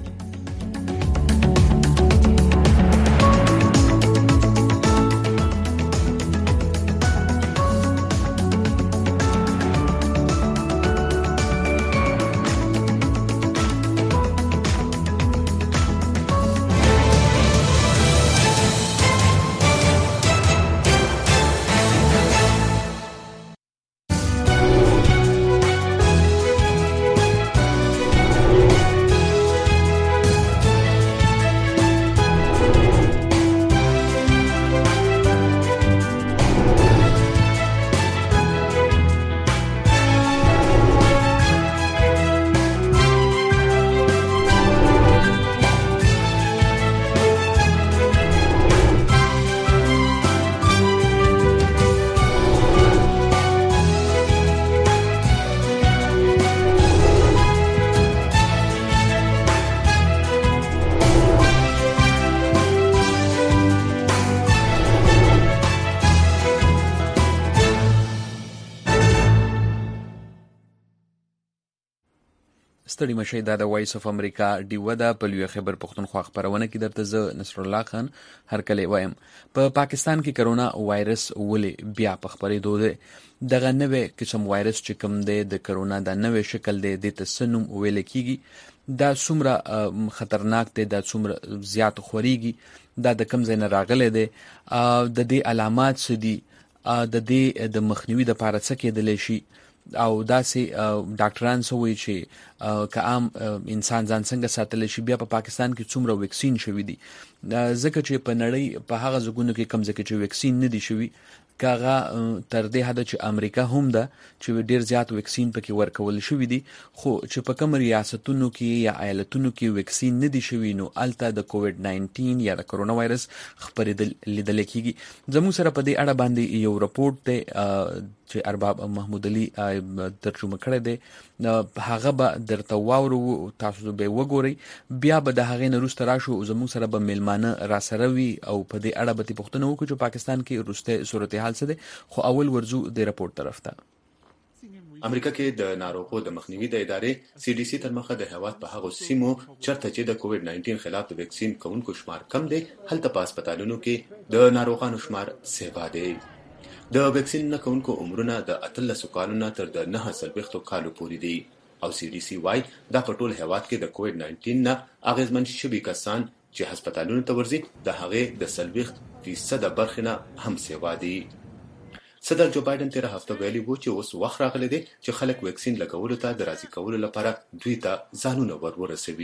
ستړي مشي دا د وایس اف امریکا ډیو ده په لوی خبر پښتونخوا خبرونه کې درته زه نصر الله خان هر کله وایم. په پا پاکستان کې کرونا وایرس ولې بیا په خبرې دوده دغه نوې قسم وایرس چې کوم دی د کرونا د نوې شکل دی د تسنم ویل کیږي دا څومره خطرناک دی دا څومره زیات خوريږي دا د کم ځای نه راغلی دی د دې علامات څه دي د دې د مخنیوي د پاره څه کېدلی شي او داسې ډاکټران سوي چې که عام انسان ځان څنګه ساتلی شي. بیا په پا پاکستان کې څومره ویکسین شوي دي ځکه چې په نړۍ په هغه ځګونو کې کم ځکه چې ویکسین نه دي شوي کاغه تر دې حد چې امریکا هم ده چې ډیر زیات ویکسین پکې ورکول شوی دي خو چې په کوم ریاستونو کې یا ایالتونو کې ویکسین نه دي شوی نو الته د کووډ ناینټین یا د کرونا وایرس خبرې لیدل کېږي. زموږ سره په دې اړه باندې یو رپورت ته چې ارباب محمود علي ترجمه کړی دی هغه به درته واورو تاسو به وګورئ بیا به د هغې نه وروسته راشو زموږ سره به میلمانه را سره وي او په دې اړه به ترې پوښتنه وکړو چې پاکستان کې وروستی صورتحال څه دی خو اول ورځو د رپورټ طرف ته. امریکا کې د ناروغو د مخنیوي د ادارې سی ډي سي تر مخه د هیواد په هغو سیمو چرته چې د کووډ ناینټین خلاف د ویکسین کوونکو شمار کم دی هلته په هسپتالونو کې د ناروغانو شمار سیوا دی. د ویکسین نه کوونکو عمرونه د اتلسو کالونو تر د نهه څلوېښتو کالو پورې دي او سی ډي سي وايي دا په ټول هیواد کې د کووډ ناینټین نه اغېزمن شوي کسان چې هسپتالونو ته ورځي د هغې د څلوېښت فیصده برخې نه هم سیوا دي. صدر جو بایدن تیره هفته ویلي وو چې اوس وخت راغلی دی چې خلک ویکسین لګولو ته د راضي کولو لپاره دوی ته ځانونه ور ورسوي.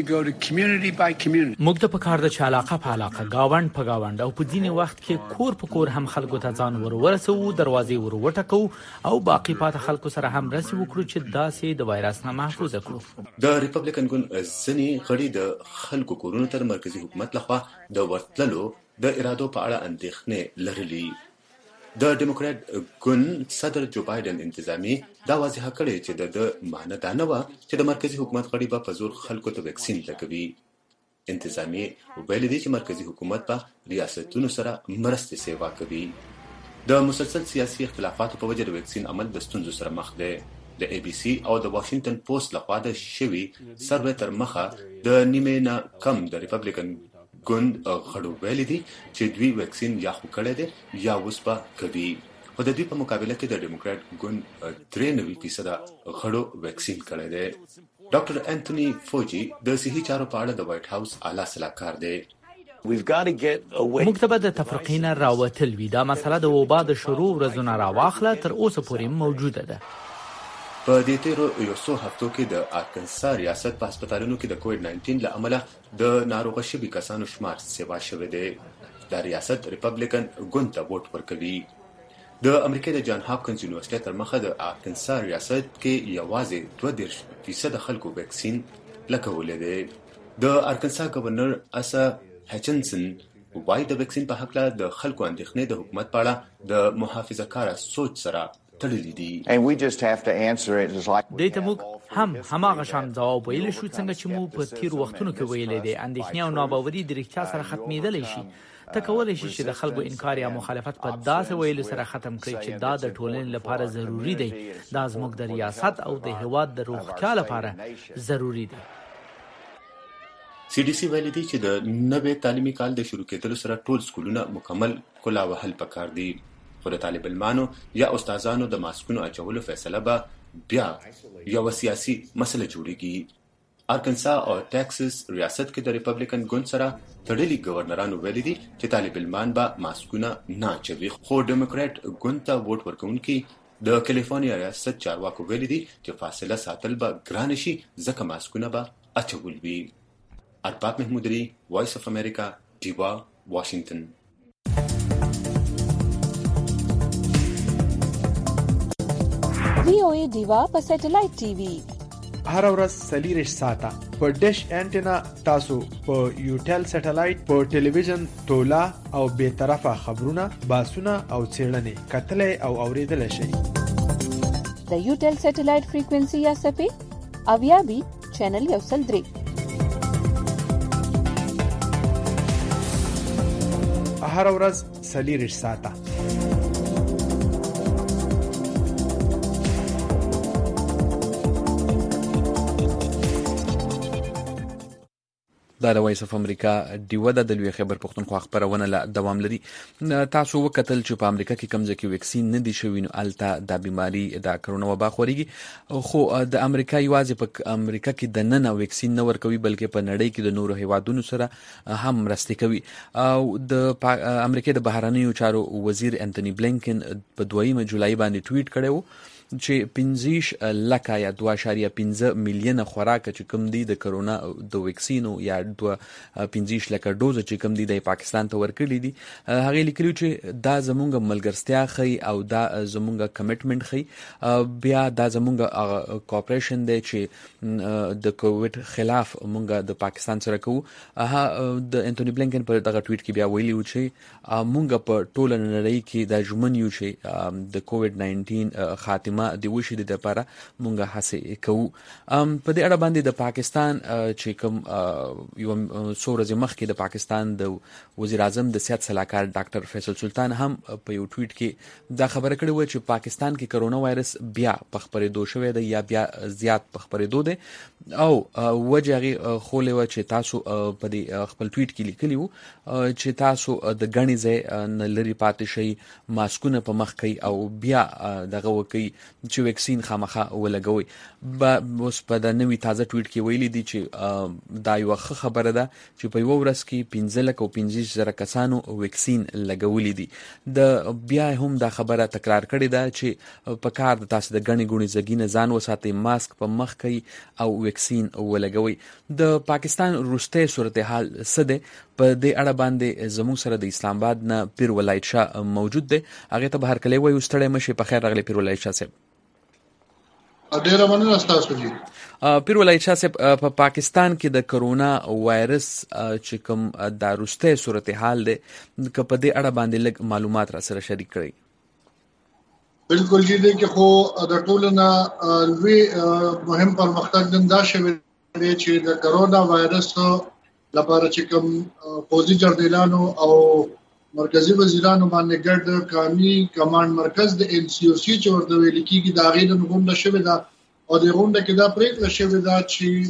موږ ته پکار ده چې علاقه په علاقه گاوند په گاوند او په ځینې وخت کې کور په کور هم خلکو ته ځان ور ورسو دروازې ور وټکو او باقي پات خلکو سره هم رسي وکړو چې داسې د وایرس نه محفوظ کړو. د ریپبلیکن ګوند ځینې غړي د خلکو کورونو ته مرکزی حکومت لخوا د ورتللو د ارادو په اړه اندېښنې لرلي. د ډیموکرات ګوند صدر جو بایدن انتظامی دا واضح کړی چې د معنی دا نه و چې د مرکزی حکومت غړي به په زور خلکو ته ویکسین لګوي. انتظامی ویلي دی چې مرکزی حکومت په ریاستونو سره مرستې سیوا کوي. د مسلسل سیاسي اختلافاتو په وجه د ویکسین عمل د ستونزو سره مخ دی. د ای بي سي او د واشنگټن پوسټ لخوا د شوي سروې تر مخه د نیمه نه کم د ریپبلیکن ګوند غړو ویلي دي چې دوی ویکسین یا خو کړی دی یا اوس به کوي خو د دوی په مقابله کې د ډیموکرات ګوند درې نوي فیصده غړو ویکسین کړی دی. ډاکټر انټونی فوجي د صحي چارو په اړه د وایټ هاوس اعلی سلاکار دی. موږ ته به د تفرقې نه راوتل وي. دا مسله د وبا د شروع ورځو نه راواخله تر اوسه پورې موجوده ده. په دې تیرو یو څو هفتو کې د آرکنسا ریاست په هسپتالونو کې د کووډ ناینټین له امله د ناروغه شوي کسانو شمار سیوا شوی دی. دا ریاست ریپبلیکن ګوند ته ووټ ورکوي. د امریکا د جان هاپکنز یونیورسيټي تر مخه د آرکنسا ریاست کې یوازې دوه دېرش فیصده خلکو ویکسین لګولی دی. د آرکنسا گورنر اسا هچنسن وایي د ویکسین په هکله د خلکو اندېښنې د حکومت په اړه د محافظه‌کاره سوچ سره تړلې دي. دې ته موږ هم هماغه شان ځواب ویلی شو څنګه چې موږ په تیر وختونو کې ویلې دي. اندېښنې او ناباوري د رښتیا سره ختمېدلی شي. ته کولی شي چې د خلکو انکار یا مخالفت په داسې ویلو سره ختم کړي چې دا د ټولنې لپاره ضروری دی. دا زموږ د ریاست او د هیواد د روغتیا لپاره ضروری دی. سی ډي سي ویلي دي چې د نوې تعلیمي کال د شروع کېدلو سره ټول سکولونه مکمل کلا وهل پکار دي. خو د طالب علمانو یا استادانو د ماسکونو اچولو فیصله به بیا یو سیاسي مسله جوړیږي. آرکنسا او ټکساس ریاست کې د ریپبلیکن ګوند سره تړلي گورنرانو ویلي دي چې طالب علمان به ماسکونه نه اچوي. خو ډیموکرات ګوند ته ووټ ورکوونکي د کیلیفورنیا ریاست چارواکو ویلي دي چې فاصله ساتل به ګران شي ځکه ماسکونه به اچول وي. ارباب محمود علي وایس اف امریکا ډیوا واشنگټن. وی او ای ډیوا په سټلایټ ټي وي هر ورځ سلیریش ساته په ډیش انټینا تاسو په یوټل سټلایټ په ټلویزیون تولا او به طرفه خبرونه باسونه او څېړنې کتلې او اوریدل شي. د یوټل سټلایټ فریکوئنسي یا سپې اویا بي چینل یو سل درې هر ورځ سلیریش ساته. دا د وایس اف امریکا ډیوه د لوی خیبر پښتونخوا خبرونه لا دوام لري. تاسو وکتل چې په امریکا کې کم ځکه ویکسین نه دي شوی نو الته د بیماری د کرونا وبا خوريږي، خو د امریکا یوازې په امریکا کې د نن ویکسین نه ورکوي بلکې په نړۍ کې د نورو هیوادونو سره هم مرسته کوي. او د امریکا د بهرنیو چارو وزیر انټونی بلینکن په دویمه جولای باندې ټویټ کړو چې پنځه لکه یا دوه اعشاریه پنځه میلیونه خوراک چې کوم دي د کرونا د ویکسینو یا دوه پنځه لکه ډوز چې کوم دي د پاکستان ته ورکړي دي، هغه لیکلي چې دا زمونږ ملګرتیا خي او دا زمونږ کمټمنټ خي، بیا دا زمونږ کوپریشن دی چې د کووډ خلاف مونږ د پاکستان سره کوو. هغه د انټونی بلینکن په دغه ټویټ کې بیا ویلي و چې مونږ په ټوله نړۍ کې د ژمن یو چې د کووډ ناینټین خاتمه د وشي د لپاره مونږه هڅه کوو. په دې اړه باندې د پاکستان چې کوم یو څو ورځې مخکې د پاکستان د وزیر اعظم د سیاست صلاحکار ډاکټر فیصل سلطان هم په یو ټویټ کې دا خبره کړې و چې پاکستان کې کرونا وایرس بیا په خبرېدو شوی دی یا بیا زیات په خبرېدو دی، او وجه هغه خولې و چې تاسو په دې خپل ټویټ کې لیکلی وو چې تاسو د غني ځای نه لري پاتې شي، ماسکونه په مخ کوي او بیا دغه وکي چې ویکسین خامخا ولګوي. اوس په د نوې تازه ټویټ کې ویلي دي چې دا یو ښه خبره ده چې په یو ورځ کې پنځه لک او پنځه زره کسانو ویکسین لګولي دي. د بیا هم دا خبره تکرار کړې ده چې په کار د تاسو د غني ګونی زګینه ځان وساتئ، ماسک په مخ کوي او ویکسین ولګوي. د پاکستان روسته صورتحال څه ده په دې اړه باندې زموږ سره د اسلام آباد نه پیر ولایت شاه موجود دی، هغه ته بهر کلی وایو. ستړی مشه په خیر راغلی پیر ولایت شاه صاحب. ډیره مننه تاسو جی. پیر ولایت شاه صاحب، په پاکستان کې د کرونا وایرس چې کوم د روسته صورتحال دی که په دې اړه باندې لږ معلومات را سره شریک کړئ. بالکل جی دی کې خو د ټولنه لوی مهم پرمختګ نن دا شوی دی چې د کرونا وایرس لپاره چې کوم فوزي جرنیلانو او مرکزی وزیرانو باندې ګډ قومي کمانډ مرکز د ان سی او سی چې ورته ویل کېږي دا غیر غونډه شوې ده او د غونډه کې دا پریکړه شوې ده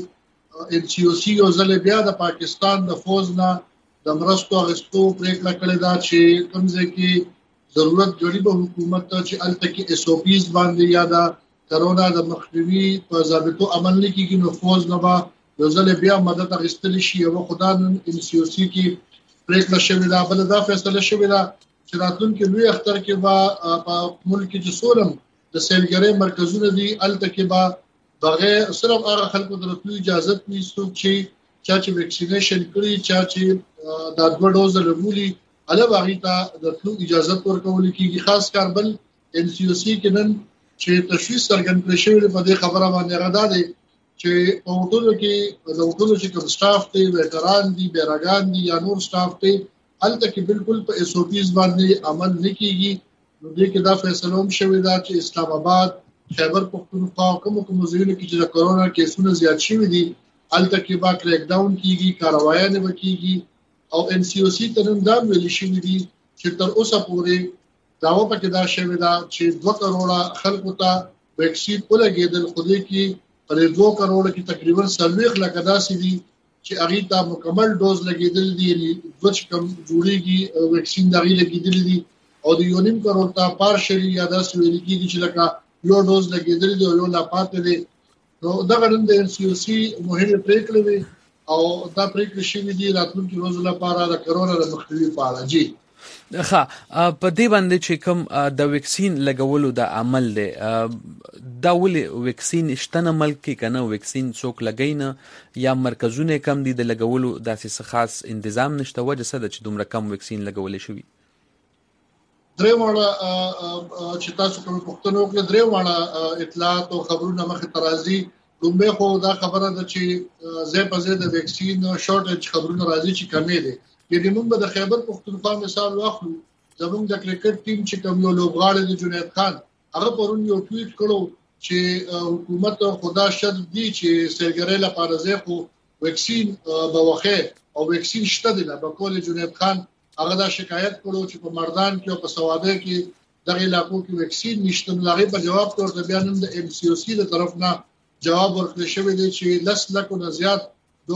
چې ان سی او سی یو ځل بیا د پاکستان د فوج نه د مرستو غوښتو پریکړه کړې ده چې کوم ځای کې ضرورت غړي به حکومت چې الته کې اس او پیز باندې یا د کرونا د مخنیوي په ضابطو عمل نه کیږي نو فوج نه به یو ځل بیا مدد غوښتل شي او خدای نن ان سی او سی کې پریکړه شوې ده. بل دا فیصله شوې ده چې راتلونکي لوی اختر کې به په ملک کې جسورم د سیلګرۍ مرکزونه دي الته کې به بغیر صرف هغه خلکو ته د اجازه وي چې چا چې ویکسینیشن کړی چا چې د دوه ډوز لګولي هغه باغی ته د ټلو اجازه ورکول کیږي. خاص کار بل ان سی او سی کې نن چې تشویش څرګند کړی شوی په دې خبره باندې غدا دي چې په وټولو کې د وټولو چې کوم سټاف دی ویټران دي بیراګان دي یا نور سټاف دی الته کې بالکل په اس او پیز باندې عمل نه کیږي. نو دې کې دا فیصله هم شوې ده چې اسلام آباد خیبر پختونخوا کوم کوم ځایونو کې چې د کرونا کیسونه زیات شوي دي الته کې با کریک ډاون کیږي، کاروایي نه وکړي. او ان سی او سی ترن دا ویل شوی دي چې تر اوسه پورې داوا پکې دا شوی دا چې دوه کروڑه خلکو ته ویکسین ولګېدل، خو دې کې په دوه کروڑه کې تقریبا څلوېښت لکه داسې دي چې هغه ته مکمل ډوز لګېدل دي، یعنی دوه کم جوړیږي ویکسین دغه لګېدل دي او د یو نیم کروڑ ته پارشلی یا داسې ویل کېږي چې لکه یو ډوز لګېدل دي او یو لا پاتې دي. نو دغه نن د ان سی او سی مهمه پریکړه وي او دا پریکړه شوې دي راتلونکي ورځو لپاره د کرونا د مخنیوي په اړه. جی ښه، په دې باندې چې کوم د ویکسین لګولو د عمل دی دا ولې ویکسین شته نه ملک کې کنه ویکسین څوک لګی نه یا مرکزونه کم دي د لګولو داسې خاص تنظیم نشته، وجه څه ده چې دومره کم ویکسین لګولې شوی؟ درې واړه چې تاسو کوم پښتنو کې درې واړه اطلاعات او خبرونه مخ ترازی دومره خو دا خبره ده چې زه په زه د ویکسین شورټیج خبرونه راځي چې کمې دي. یعنی موږ د خیبر پختونخوا مثال واخلو، زموږ د کرکټ ټیم چې کوم یو لوبغاړی دی جنید خان هغه پرون یو ټویټ کړو چې حکومت خدا شرط دی چې سرګرۍ لپاره زه خو ویکسین به وخه او ویکسین شته دی نه بکول جنید خان هغه دا شکایت کړو چې په مردان کې او په سواده کې دغه علاقو کې ویکسین نشته. نو هغه په جواب تور د بیان د ام سی او سی د طرف نه جواب ورکړل شوی دی چې لس لک نه زیات دوز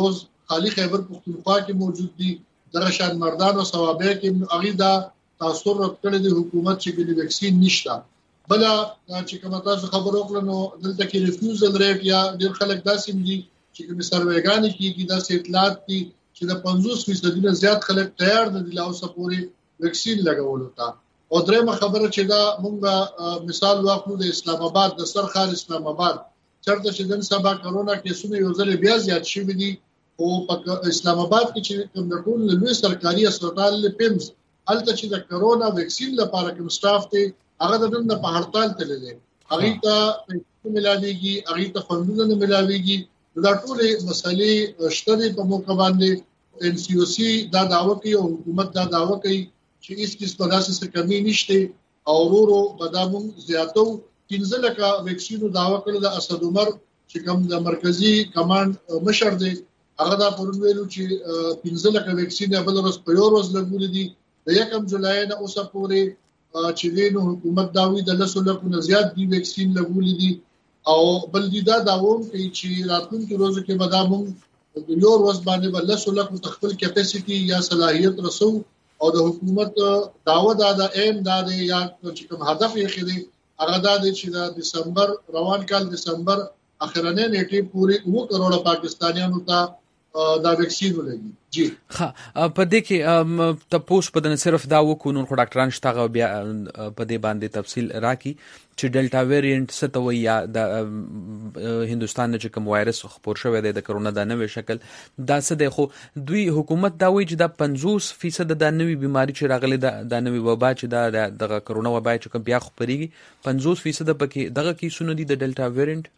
خالی خیبر پختونخوا کې موجود دي دغه شان مردان او ثوابه کې هغه دا تاثیر کړی د حکومت چې د ویکسین نشته. بل چې کوم تاسو خبرو کړو نو دلته کې ریفیوزل ریټ یا ډېر خلک داسې دي چې کوم سروېګانی کېږي د اطلاعات دي چې د پنځوس فیصد نه زیات خلک تیار نه دي لا اوسه پورې ویکسین لګولو ته. او درېمه خبره چې دا موږ مثال واخلو د اسلام آباد د سرخار اسلام آباد چرته چې نن سبا کرونا کیسونه یو ځل بیا زیات شوي دي او په اسلام آباد کې چې کوم د ټول لوی سرکاري هسپتال پیمز الته چې د کرونا ویکسین لپاره کوم سټاف ته هغه د نن په هړتال تللی دی هغه ته پیسې ملاويږي هغه ته فندونه نه ملاويږي دا ټول مسلې شته په موقع باندې ان سی او سی دا داوا کوي او حکومت دا داوا کوي چې هیڅ کس په داسې څه کمی نشته او ورو بدامون زیاتو پنځه لکه ویکسینو داوا کړل د اسد عمر چې کوم د مرکزی کمانډ مشر دی هغه دا پرون ویلو چې پنځه لکه ویکسین بل ورځ په یو ورځ لګول دي د یکم جولای نه اوسه پورې چې دینو حکومت داوی د لسو لکه نه زیات دی ویکسین لګول دي او بل دي دا داوم کوي چې راتلونکي ورځو کې بدامون د یو ورځ باندې بل لسو لکه تخپل کیپاسيټي یا صلاحيت رسو او د حکومت داوا دا د ایم دا د یا چې کوم هدف یې خېدي هغه دا د چې د دسمبر روان کال دسمبر اخرنه نیټه پوری وو کروڑ پاکستانیانو ته دا ویکسین ولګي. جی ها په دې کې تاسو په دنه صرف دا وکونو خو ډاکټران شته بیا په دې باندې تفصیل راکې چې ډیلټا ویریانت ستوي یا د هندستان چې کوم وایرس خپور شوی دی د کرونا د نوې شکل دا څه دی خو دوی حکومت دا وایي چې دا پنځوس فیصد د نوې بیماری چې راغلي د نوې وبا چې دا د کرونا وبا چې کوم بیا خپريږي پنځوس فیصد پکې دغه کیسونه دي د ډیلټا ویریانت.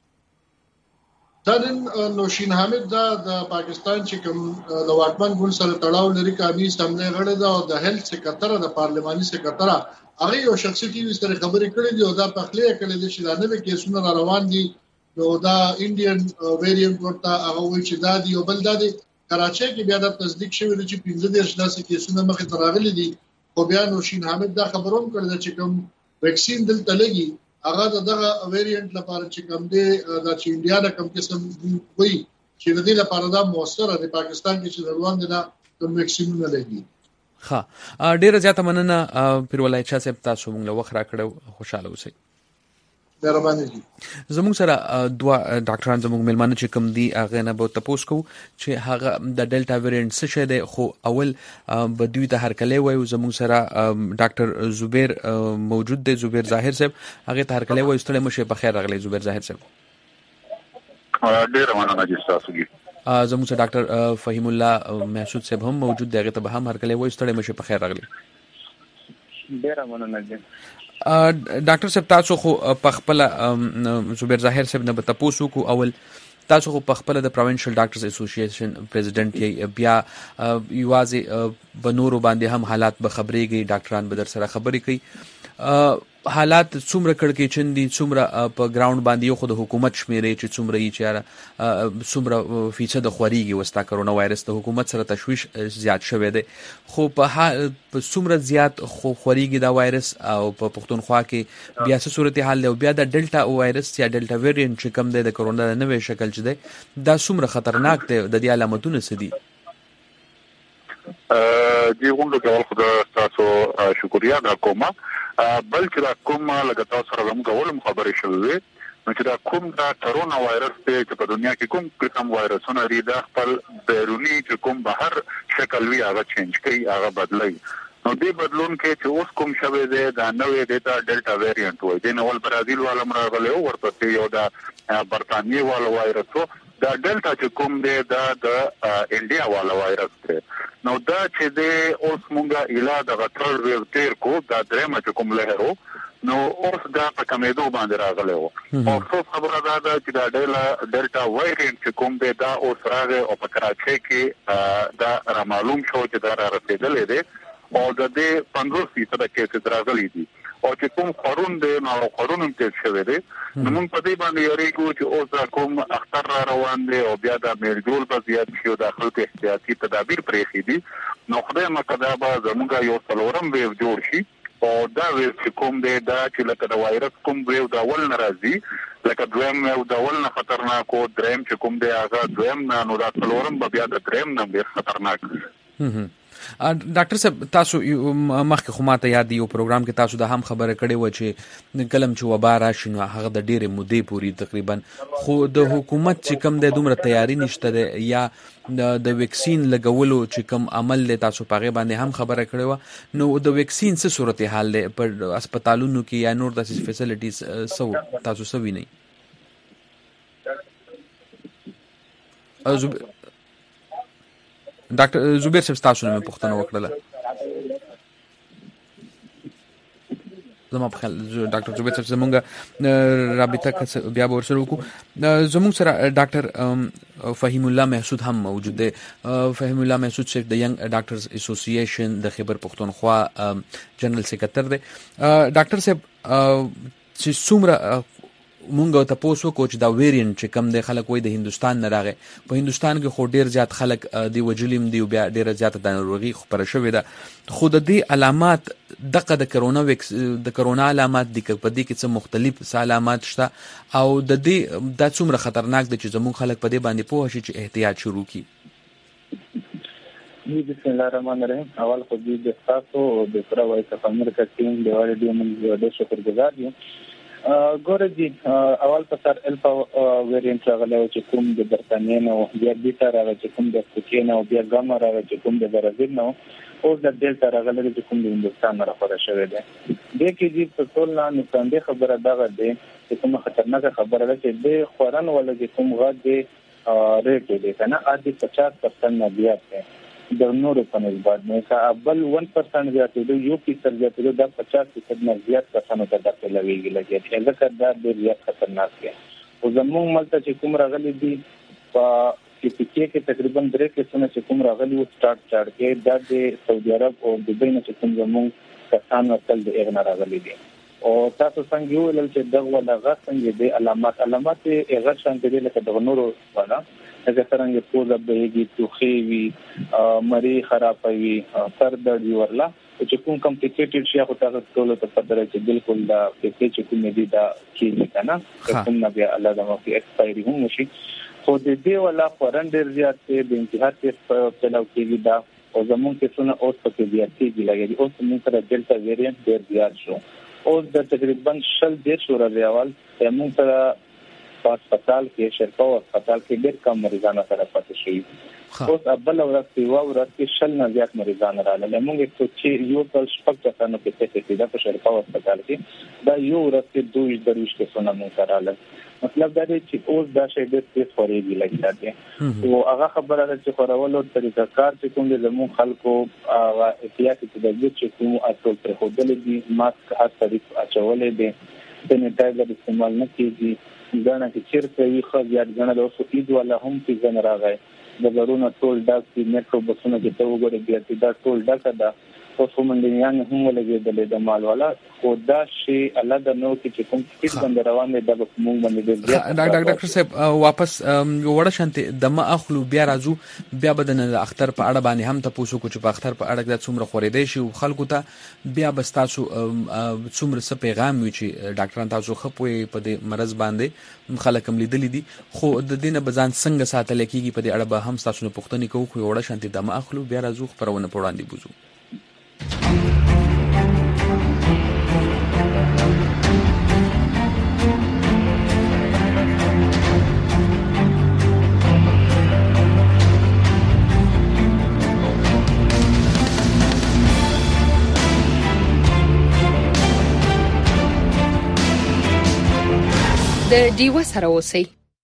دا نوشین حامد دا د پاکستان چې کوم د واکمن ګوند سره تړاو لري کابینه سملې غړي دا او د هیلث سکرټر د پارلماني سکرټر هغه یو شخصي ټي وي سره خبرې کړې دي او دا پخلې کړې دي چې دا نوې کیسونه را روان دي نو دا انډین ویریانت ورته هغه وایي چې دا دی او بل دا دی کراچۍ کې بیا د تصدیق شوی دی چې پنځه دیرش داسې کیسونه مخې ته راغلي دي خو بیا نوشین حامد دا خبروم کړل چې کوم ویکسین دلته لګي هغه دغه ویریانت لپاره چې کوم دی د انډیا د کوم قسم وي چې د دې لپاره دا موثره دی پاکستان کې چې روان دي دا کوم ویکسین نه لګي. ها ډیره زیاته مننه پیرولای چا صاحب تاسو موږ له وخت را کړو خوشاله اوسئ. زموږ سره دوا ډاکټران زموږ ملمانه چې کوم دي هغه نه به تاسو کو چې هغه د ډیلټا ویریانت څه شه دی خو اول به دوی ته هرکلی وایو. زموږ سره ډاکټر زبیر موجود دی زبیر ظاهر صاحب هغه ته هرکلی وایو. ستړي مشه په خیر راغلی زبیر ظاهر صاحب. ډیر مننه چې تاسو کې زموږ سره ډاکټر فهیم الله محسود صاحب هم موجود دی هغه ته به هم هرکلی وایو. ستړي مشه په خیر راغلی. ډیر مننه. ډاکټر صاحب تاسو خو په خپل زبیر ظاهر صاحب نه تاسو کو اول تاسو خو په خپل د پروینشل ډاکټرز اسوسییشن پریزیډنټ کې بیا یوازې بنورو باندې هم حالات به خبرېږي ډاکټران به در سره خبرې کوي. حالات څومره کړکېچن دي څومره په ګراوند باندې یو خو د حکومت شمیرې چې څومره یې چاره څومره فیصد خوريږي وستا کرونا وایرس د حکومت سره تشویش زیات شوی دی خو په څومره زیات خو خوريږي دا وایرس او په پښتونخوا کې بیا څه صورتحال دی او بیا د ډیلټا وایرس یا ډیلټا ویریانت چې کوم دی د کرونا د نوې شکل چې دی دا څومره خطرناک دی د دې علامتونه څه دي؟ دی غونډه کې ول تاسو شکریا دا کومه بلکې دا کوم لکه تاسو سره هم کولم خبرې شوې نو چې دا کوم دا کرونا وایرس چې په دنیا کې کوم قسم وایرسونه لري دا خپل بیرونی چې کوم بهر شکل وی هغه چینج کوي هغه بدلوي نو دې بدلون کې چې اوس کوم شوه دی دا نوې دیتا ډیلټا ویریانت وایي د نوول برازیل والا مرغله ورته یو دا برتانیې والا وایرس دا ډیلټا چې کوم دی دا د انډیا والا وایرس دی نو دا چې د اوس مونږه اله د غټر ویو تیر کو دا درېمه چې کوم لهرو نو اوس دا په کمیدو باندې راغلی وو او څو خبره دا ده چې دا ډیلټا وایرینټ چې کوم دی دا اوس راغی او په کراچۍ کې دا را معلوم شو چې دا را رسېدلی دی او د دې پنځوس فیصده کیسز راغلي دي او چې کوم خورون دی نو خورون هم تیر شوی دی نو موږ په دې باندې یریږو چې اوس دا کوم اختر را روان دی او بیا دا میلجول به زیات شي او د خلکو احتیاطي تدابیر پرېښي دي نو خدای مکړه دا به زموږ یو څلورم ویو جوړ شي او دا ویو چې کوم دی دا چې لکه د وایرس کوم ویو دا ول نه راځي لکه دویم یو ډول نه خطرناک او دریم چې کوم دی هغه دویم نه نو دا څلورم به بیا د دریم نه ډیر خطرناک ډاکټر صاحب تاسو مخکې خو ماته یاد دی یو پروګرام کې تاسو د هم خبره کړې و چې کلم چې وبا راشي نو هغه د ډېرې مودې پورې تقریبا خو د حکومت چې کم د دومره تیاری نشته ده یا د ویکسین لګولو چې کم عمل له تاسو پاغه باندې هم خبره کړې و نو د ویکسین څه صورتحال له پر هسپتالونو کې یا نور داسې فیسیلیټیز سو تاسو سوي نه ډاکټر زبیر صاحب تاسو نه پوښتنه وکړه زما په خیال ډاکټر زبیر صاحب زمونږ رابطه بیا به ورسره وکړو زمونږ سره ډاکټر فهیم الله محسود هم موجود دی فهیم الله محسود صاحب د ینګ ډاکټرز اسوسییشن د خیبر پښتونخوا جنرال سیکریټر دی ډاکټر صاحب چې څومره مونږ ته پوسو کو چې دا ویریانت چې کم دی خلک وای د هندستان نه راغی په هندستان کې خو ډیر زیات خلک دی وجلیم دی بیا ډیر زیات د ناروغي خبره شوې ده خو د دې علامات دغه د کرونا ویکس د کرونا علامات د کپدې کې څه مختلف علامات شته او د دې د څومره خطرناک دي چې زموږ خلک په دې باندې پوه شي چې احتیاط شروع کړي بسم الله الرحمن الرحیم اول خو دې تاسو د پرا وایس اف امریکا ټیم د وړ دې موږ د شکرګزار یو ګوره جی اول په سر الفا ویریانت راغلی چې کوم د برتانیې نه بیا بیتا راغلی چې کوم د افریقې نه او بیا ګاما راغلی چې کوم د برازیل نه او د ډیلټا راغلی چې کوم د هندوستان نه راخوره شوی دی دې کې جی په ټول نه نقصان خبره دغه دی چې کوم خطرناک خبره ده چې د خورن ولا چې کوم غږ دی ریټ دی کنه اته پچاس پرسنټ نه بیا دی د نورو په نسبت نه کا بل one percent زیات دی یو فیصد زیات دی د پچاس فیصد نه زیات کسانو ته د لویږي لګي چې ځکه دا ډیر زیات خطرناک دی او زموږ ملته چې کوم راغلي دي په کې کې تقریبا درې کسانو چې کوم راغلي و سٹارټ چارت کې د سعودي عرب او د دبي نه چې کوم زموږ کسان وصل د اغنا راغلي دي او تاسو څنګه ویل چې دغه ولا څنګه دي علامات علامات هغه شان دي لکه د نورو ولا اګه څنګه پوزه بهږي توخي وي مری خرابوي سر درد ورلا چې کوم کمپلیکیټډ شي خو تاسو ټول ته پدره چې بالکل دا کې چې کوم دي دا کیږي کنه کوم نه بیا الله دا مو ایکسپایری هم شي خو د دې ولا خورن ډیر زیات د انتها په چلاو کې دا او زمونږ کې څونه اوس په زیات کېږي لګي اوس موږ سره ډیلټا ویریانت ډیر زیات شو او د تقریبا شل ډیر شو راځي موږ سره په هسپتال کې شرکاو هسپتال کې ډېر کم مریضان سره پاتې شوي اوس ابل ورځ په یو ورځ کې شل نه زیات مریضان راغلل موږ چې یو څل شپږ کسانو کې څه کې دا په شرکاو هسپتال کې دا یو ورځ کې دوه درويش کې څونه مونږ سره راغلل مطلب دا دی چې اوس دا شی د سپیس فورېږي لګیږي او هغه خبره ده چې خورولو طریقه کار چې کوم د زموږ خلکو هغه احتیاطي تدابیر چې کوم اصل پر خوده دي ماسک هر طریق اچولې دي سینیټایزر استعمال نه کیږي ځنه چې چیرته وي خو زیات ځنه د اوسو اید ولا هم چې ځنه راغی د ضرورت ټول ډاک چې میټرو بسونه کې ته وګورې بیا چې دا ټول ډاک ده اوس هم اندیان هم ولګېدل د مال والا خو دا شی الله د نو کې کوم سپیډ باندې روان دی د کوم باندې دی ډاکټر ډاکټر صاحب واپس وړه شانته دمه اخلو بیا راځو بیا بدن د اختر په اړه باندې هم تاسو کو چې په اختر په اړه د څومره خورېدې شي خلکو ته بیا بس تاسو څومره څه پیغام وي چې ډاکټران تاسو خپوي په دې مرز باندې خلک هم لیدل دي خو د دینه بزان څنګه ساتل کیږي په دې اړه به هم تاسو نه پوښتنه کوو خو وړه شانته دمه اخلو بیا راځو خبرونه پوراندي بوزو د ډیوه سره اوسئ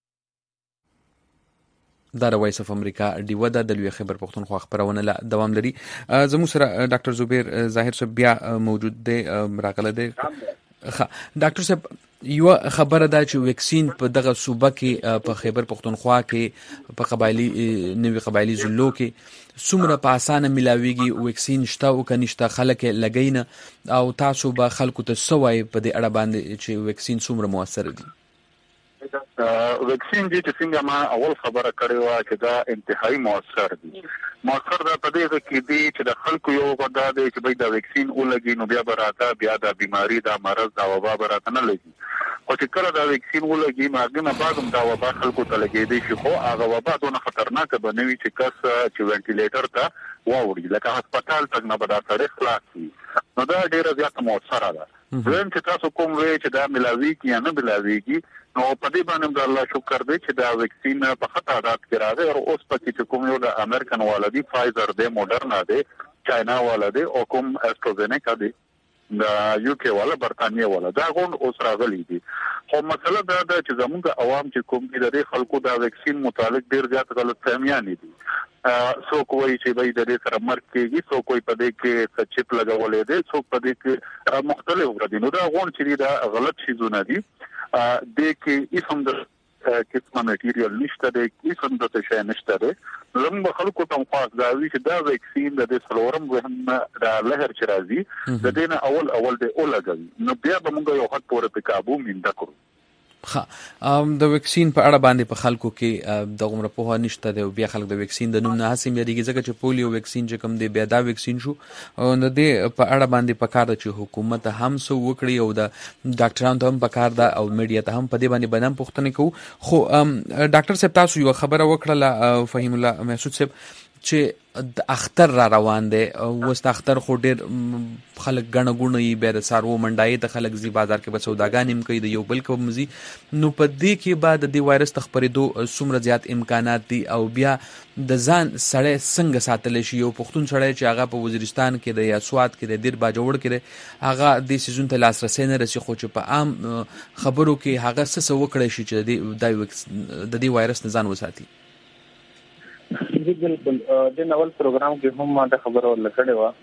دا د وایس اف امریکا ډیوه د لوی خبر پښتونخوا خبرونه لا دوام لري زموږ سره ډاکټر زبیر ظاهر صاحب بیا موجود دی راغله دی ډاکټر صاحب یو خبره ده چې ویکسین په دغه صوبه کې په خیبر پښتونخوا کې په قبایلی نوی قبایلی زلو کې څومره په اسانه ملاويږي ویکسین شته او کنيشته خلک لګین او تاسو به خلکو ته سوای په دې اړه باندې چې ویکسین څومره موثر دي ویکسین دې څنګه ما اول خبره کړې و چې دا انتهایی موثر دي موثر دا په دې کې دي چې د خلکو یو غدا دی چې به دا ویکسین ولګي نو بیا براته بیا د بیماری دا مرض دا وبا براته نه لګي او چې کله دا ویکسین ولګي ماګه نه بعد هم دا وبا خلکو ته لګېدي شي خو هغه وبا دونه خطرناک بنوي چې کس چې وینټیلیټر ته واوړي لکه هسپتال ته نه بدا سره خلاص شي نو دا ډیره زیاته موثره ده زم چې تاسو کوم وی چې دا ملاوي کی نه ملاويږي نو په دې باندې د الله شکر دی چې دا ویکسین په خطا عادت کې راغی او اوس پکې چې کوم یو د امریکن والدي فایزر دی موډرنا دی چاینا والدي او کوم استرازینیکا دی د یو کې والا برتانیې والا دا غون اوس راغلي دي خو مسله دا ده چې زموږ عوام چې کوم دي د خلکو دا ویکسین متعلق ډیر زیات غلط فهمیان دي سو کوی چې به د دې سره مرګ کېږي سو کوی په دې کې چپ لګولې دي سو په دي کې مختلف غوډي نو دا غون چې دا غلط شیزونه دي د کې اسم د کیسه ماتیریال نشته د اسم د څه نشته ده زموږ خلکو ته خاص دا وی چې دا ویکسین د سلورم وهم د لهر چې راځي د دینه اول اول د اولګي نو بیا به موږ یو حد پورې په قابو مینده کړو ها ام د ویکسین په اړه باندې په خلکو کې د عمر په هوا نشته دی بیا خلک د ویکسین د نوم نه هڅه مېریږي ځکه چې پولیو ویکسین چې کوم دی بیا دا ویکسین شو او د دې په اړه باندې په کار ده چې حکومت هم سو وکړي او د ډاکټرانو ته هم په کار ده او میډیا ته هم په دې باندې بنام پوښتنه کوو خو ډاکټر صاحب تاسو یو خبره وکړه فهیم الله محسود صاحب چې د اختر را روان دی وست اختر خو ډیر خلک غنه غونې به د سارو منډای ته خلک زی بازار کې به سوداګانې کوي د یو بل کوم مزي نو په دې کې بعد د وایرس تخپریدو سمره زیات امکانات دي او بیا د ځان سړی څنګه ساتل شي یو پښتون سړی چې هغه په وزیرستان کې د یا سواد کې د دیر باجوړ کې هغه د سيزون ته لاسرسي نه رسي خو چې په عام خبرو کې هغه څه وکړي شي چې د دې وایرس نه ځان وساتي جی بالکل د نوول پروګرام کې هم ما د خبرو لکړې و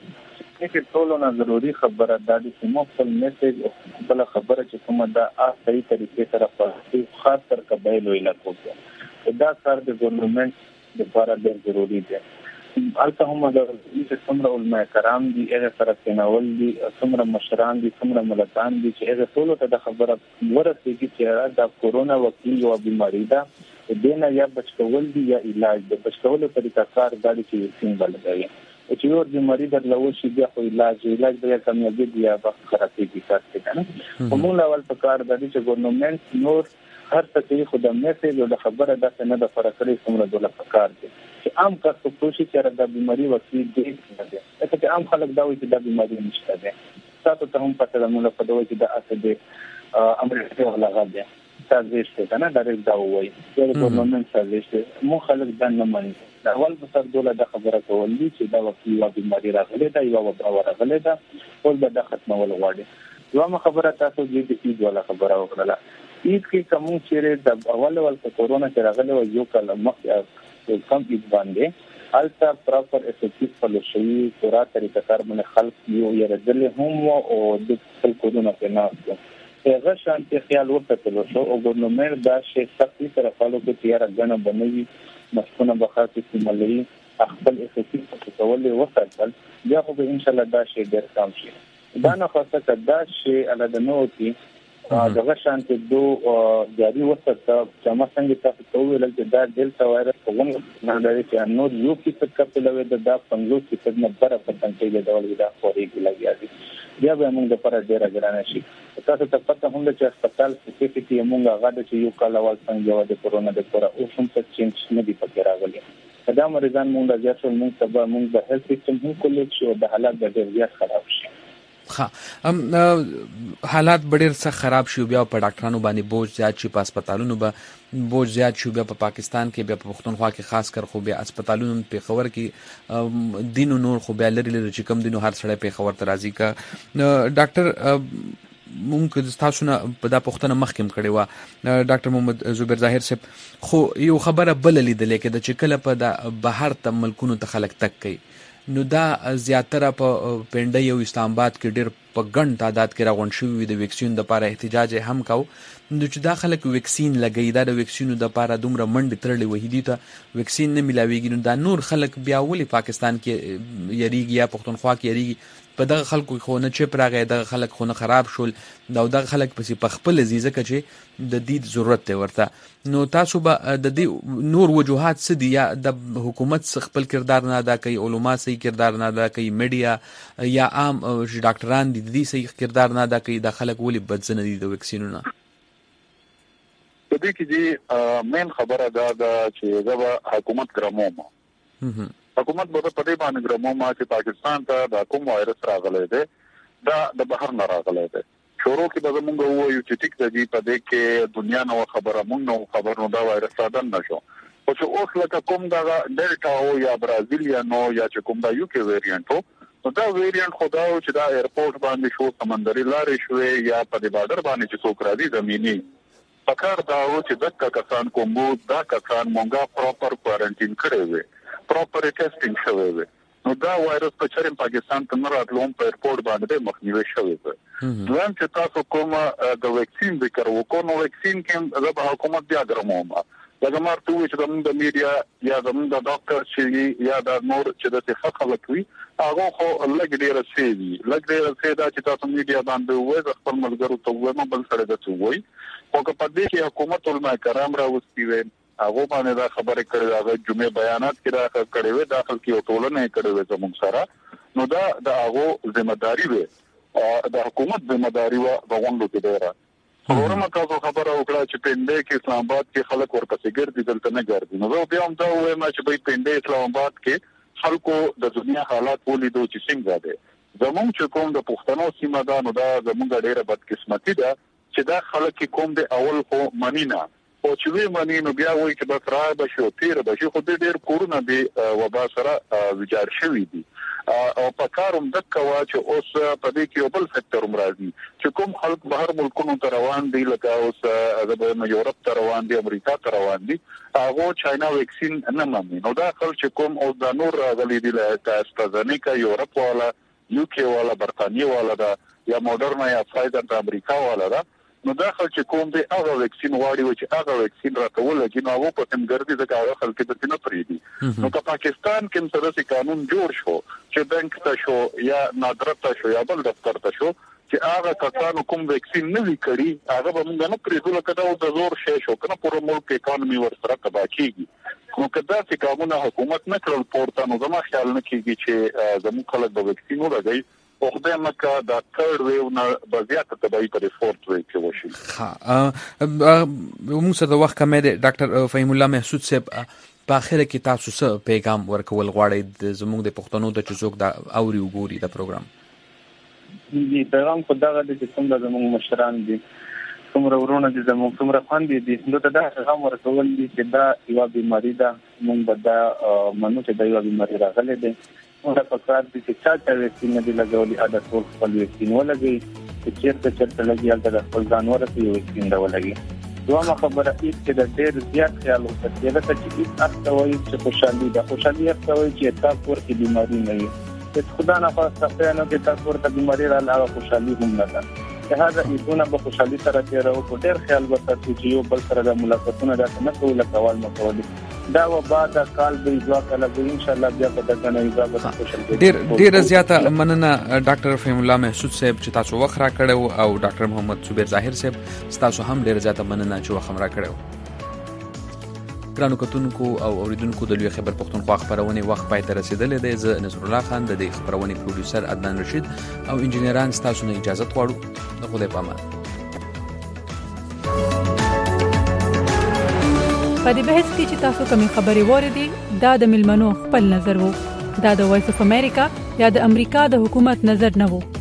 چې ټولو نه ضروری خبره د دې مفصل میسج او بل خبره چې کومه د صحیح طریقې سره په خاص تر قبایل علاقو کې دا کار د ګورنمنت لپاره ډېر ضروری دی البته هم د څومره علماء کرام دي هغه سره کېنول دي څومره مشران دي څومره ملتان دي چې هغه ټول ته د خبره ورسېږي چې دا کورونا وکیل یو بیماری ده دینه یا بچکول دي یا علاج د بچکولو طریقه کار غاړي چې ویکسین ولګوي او چې یو بیماری درلو شي بیا خو علاج علاج بیا کامیابی دی یا خرابې دي څه کنه کومول اول په کار د دې چې ګورنمنت نور هر څه خو د میسج او د خبره د نه د فرقړې څومره دوله په کار دي چې عام کار څه کوشش چې د بیماری وکیل دی چې عام خلک دا وایي چې د بیماری نشته ده تاسو ته هم پته ده موږ په دوی چې د اسد امریکا ولا غاډه سازش ته نه ډایرکټ دا وایي چې د ګورنمنت سازش ته مو خلک دا نه مانی دا اول په سر دوله د خبره کول دي چې دا وکیل او بیماری راغلي دا یو وبا راغلي دا ټول د ختمول غواړي یو خبره تاسو دې د ایډ ولا خبره وکړه ایډ کې کوم چې د اول اول په کورونا کې راغلي او یو کله مخ کم ایډ باندې التا پراپر افیکټیو فلوشي پورا طریقه کار باندې خلک یو یې رجل هم او د خپل کورونا په ناس هغه شانتي خیال ورته شو او ګورنمنت دا شی سختي سره فالو کوي چې را غنه بنوي مسکونه بخاطر استعمالي خپل افیکټیو په کول وساتل بیا خو ان شاء الله دا شی ډیر کم شي دا نه خاصه دا شی علاوه نو کې دغه شانتي دو جاري وساتل چې ما څنګه تاسو ته ویل چې دا ډیلټا وایرس په کوم نه لري چې نو یو کې څه کپلوي دا پنځوس کې نه بره پرسنټیج دا ولې دا خوري کې لګیا بیا به موږ د پر ډیره ګرانه شي تاسو ته پته هم چې هسپتال سپیسیفیکلی موږ هغه چې یو کال اول څنګه د کورونا د پورا او هم څه چینج نه دی پکې راغلي دا مریضان موږ د ځاڅو موږ سبا موږ د هیلث سیستم هم کولای شو د حالات د ډیر زیات خراب شي ها ام حالات ډېر څه خراب شي بیا په ډاکټرانو باندې بوج زیات شي په هسپتالونو به بوج زیات شي بیا په پاکستان کې بیا په پښتونخوا کې خاص کر خو بیا هسپتالونو په خبر کې دینو نور خو بیا لري لري چې کم دینو هر سړی په خبر ته راځي کا ډاکټر ممکن تاسو نه په دا پښتنه مخکم کړي وا ډاکټر محمد زبیر ظاهر صاحب خو یو خبره بل لیدلې کې د چې کله په د بهر ته ملکونو ته خلک تک کوي نو دا زیاتره په پنډي او اسلام آباد کې ډېر په ګڼ تعداد کې راغون شوی د ویکسین د لپاره احتجاج هم کاو نو چې دا خلک ویکسین لګي دا د ویکسینو د لپاره دومره منډه ترلې وحیدی ته ویکسین نه ملاويږي نو دا نور خلک بیا ولي پاکستان کې یریږي یا پښتونخوا کې یریږي په دغه خلکو خو نه چې پراغه دغه خلک خو نه خراب شول دا دغه خلک پسې په خپل عزیزه کې د دې ضرورت دی ورته نو تاسو به د دې نور وجوهات څه دي یا د حکومت خپل کردار نه ادا کوي علما صحیح کردار نه ادا کوي میډیا یا عام ډاکټران دي د دې صحیح کردار نه ادا کوي د خلک ولې بدزنه دي د ویکسینونو په دې کې چې مین خبره دا ده چې دا حکومت ګراموما حکومت به په دې باندې ګراموما چې پاکستان ته د کوم وایرس راغلی دی دا د بهر نه راغلی دی شروع کې به موږ وایو چې ټیک دی په دې کې دنیا نو خبره موږ نو خبر نو دا وایرس راځن نشو او چې اوس لکه کوم دا ډیلټا او یا برازیلیا نو یا چې کوم دا یو کې ویریانټ نو دا ویریانټ خو دا چې دا ایرپورټ باندې شو سمندري لارې شوې یا په دې بارډر باندې چې څوک راځي زميني پکار دا و چې دغه کسان کومو دا کسان مونږه پراپر کوارنټین کړي وي پراپر ټیسټینګ شوی وي نو دا وایرس په چرېم پاکستان ته نه راتلون په ایرپورټ باندې مخنیوي شوی دی دویم چې تاسو کوم د ویکسین ذکر وکړو نو ویکسین کې د حکومت بیا ګرمومه دا مارته چې د میډیا یا د ډاکټر چې یا د نور چې د څه خلک وي هغه خو لګ ډیر سیوی لګ ډیر سیدا چې تاسو میډیا باندې وایي خپل ملګرو ته وایي بل سره د څه وایي او که په دې کې حکومت علماء کرام راوستي وي هغه باندې دا خبره کړې هغه جمعې بیانات کې دا کړې وي داخل کې ټولنه کړې وي زموږ سره نو دا د هغه ځمېداري وي د حکومت ځمېداري و بغوندو کې ډیره ورما تاسو خبره وکړه چې پنده کې اسلام آباد کې خلک ورپسې ګرځي دلته نه ګرځي نو بیا هم دا وایم چې په پنده اسلام آباد کې خلکو د دنیا حالات ولیدو چې څنګه ده زموږ چې کوم د پښتنو سیمه ده نو دا زموږ ډیره بدقسمتي ده چې دا خلک کوم د اول خو منینا او چې وی منی نو بیا وایي چې بس راي بشو تیر بشو خو دې ډیر کورونه دی وبا سره ویجار شوی دي او په کاروم د کوا چې اوس په دې کې یو بل سکتور مرادي چې کوم خلک بهر ملکونو ته روان دي لکه اوس د یورپ ته روان دي امریکا ته روان دي هغه چاینا ویکسین نه مانی نو دا خلک چې کوم او د نور راغلي دي لکه استازنیکا یورپ والا یو کې والا برتانیې والا دا یا مودرنا یا فایزر د امریکا والا دا نو دا خلک چې کوم دی هغه ویکسین واړي چې هغه ویکسین راکول چې نو هغه په تم ګرځي دا هغه خلک د نه پریدي نو په پاکستان کې څه د قانون جوړ شو چې بانک ته شو یا نادرت ته شو یا بل دفتر ته شو چې هغه کسانو کوم ویکسین نه وکړي هغه به موږ نه پریدو لکه دا د زور شې شو کنه پوره ملک اکانومي ورسره تباہ کیږي نو کدا چې قانون حکومت نه کړل پورته نو زما خیال نه کیږي چې زموږ خلک به ویکسین ولګي او خدای مکه دا تھرد ویو نه بزیات تبعی پر فورت ویو کې وشي ها موږ سره د وخت کمه دی ډاکټر فهیم الله محسود صاحب په اخر کې تاسو څه پیغام ورکول غواړئ زموږ د پښتنو د چوک د اوري وګوري د پروګرام دي پیغام خدای د کوم د زموږ مشران دي کومره ورونه دي زموږ کومره خاندي دي نو دا پیغام ورکول دي چې دا یو بیماری ده موږ به دا منو چې دا یو بیماری راغلي ده دا پکار دي چې چا چې ویکسین نه لګولي اده ټول خپل ویکسین ولګي چې چیرته چیرته لګي هلته د خپل ځان ورته یو ویکسین دا ولګي دوه خبره هیڅ چې د ډېر زیات خیال وکړي دا چې هیڅ اخته وایي چې خوشحالي ده خوشحالي اخته وایي چې تاسو ورته بیماری نه وي چې خدا نه خواسته نه چې تاسو ورته بیماری را لاغه خوشحالي هم نه ده هغه ایدونه به خوشحالي سره تیرو په ډېر خیال وکړي چې یو بل سره د ملاقاتونو د نه کول کول مکول دا و بعد کال به ځوا کله به ان شاء الله بیا په دغه نه اجازه خوشحالي ډېر ډېر زیاته مننه ډاکټر فهیم الله محسود صاحب چې تاسو وخت را کړو او ډاکټر محمد صبیر ظاهر صاحب تاسو هم ډېر زیاته مننه چې وخت را کړو ګرانو کتونکو او اوریدونکو د لوی خبر پښتونخوا خبرونه وخت پای ته رسیدلې ده زه نصر الله خان د دې خبرونه پروډوسر عدنان رشید او انجنیران تاسو نه اجازه غواړو د خدای په امان په دې بحث کې چې تاسو کومې خبرې وریدي دا د ملمنو خپل نظر وو دا د وایس اف امریکا یا د امریکا د حکومت نظر نه وو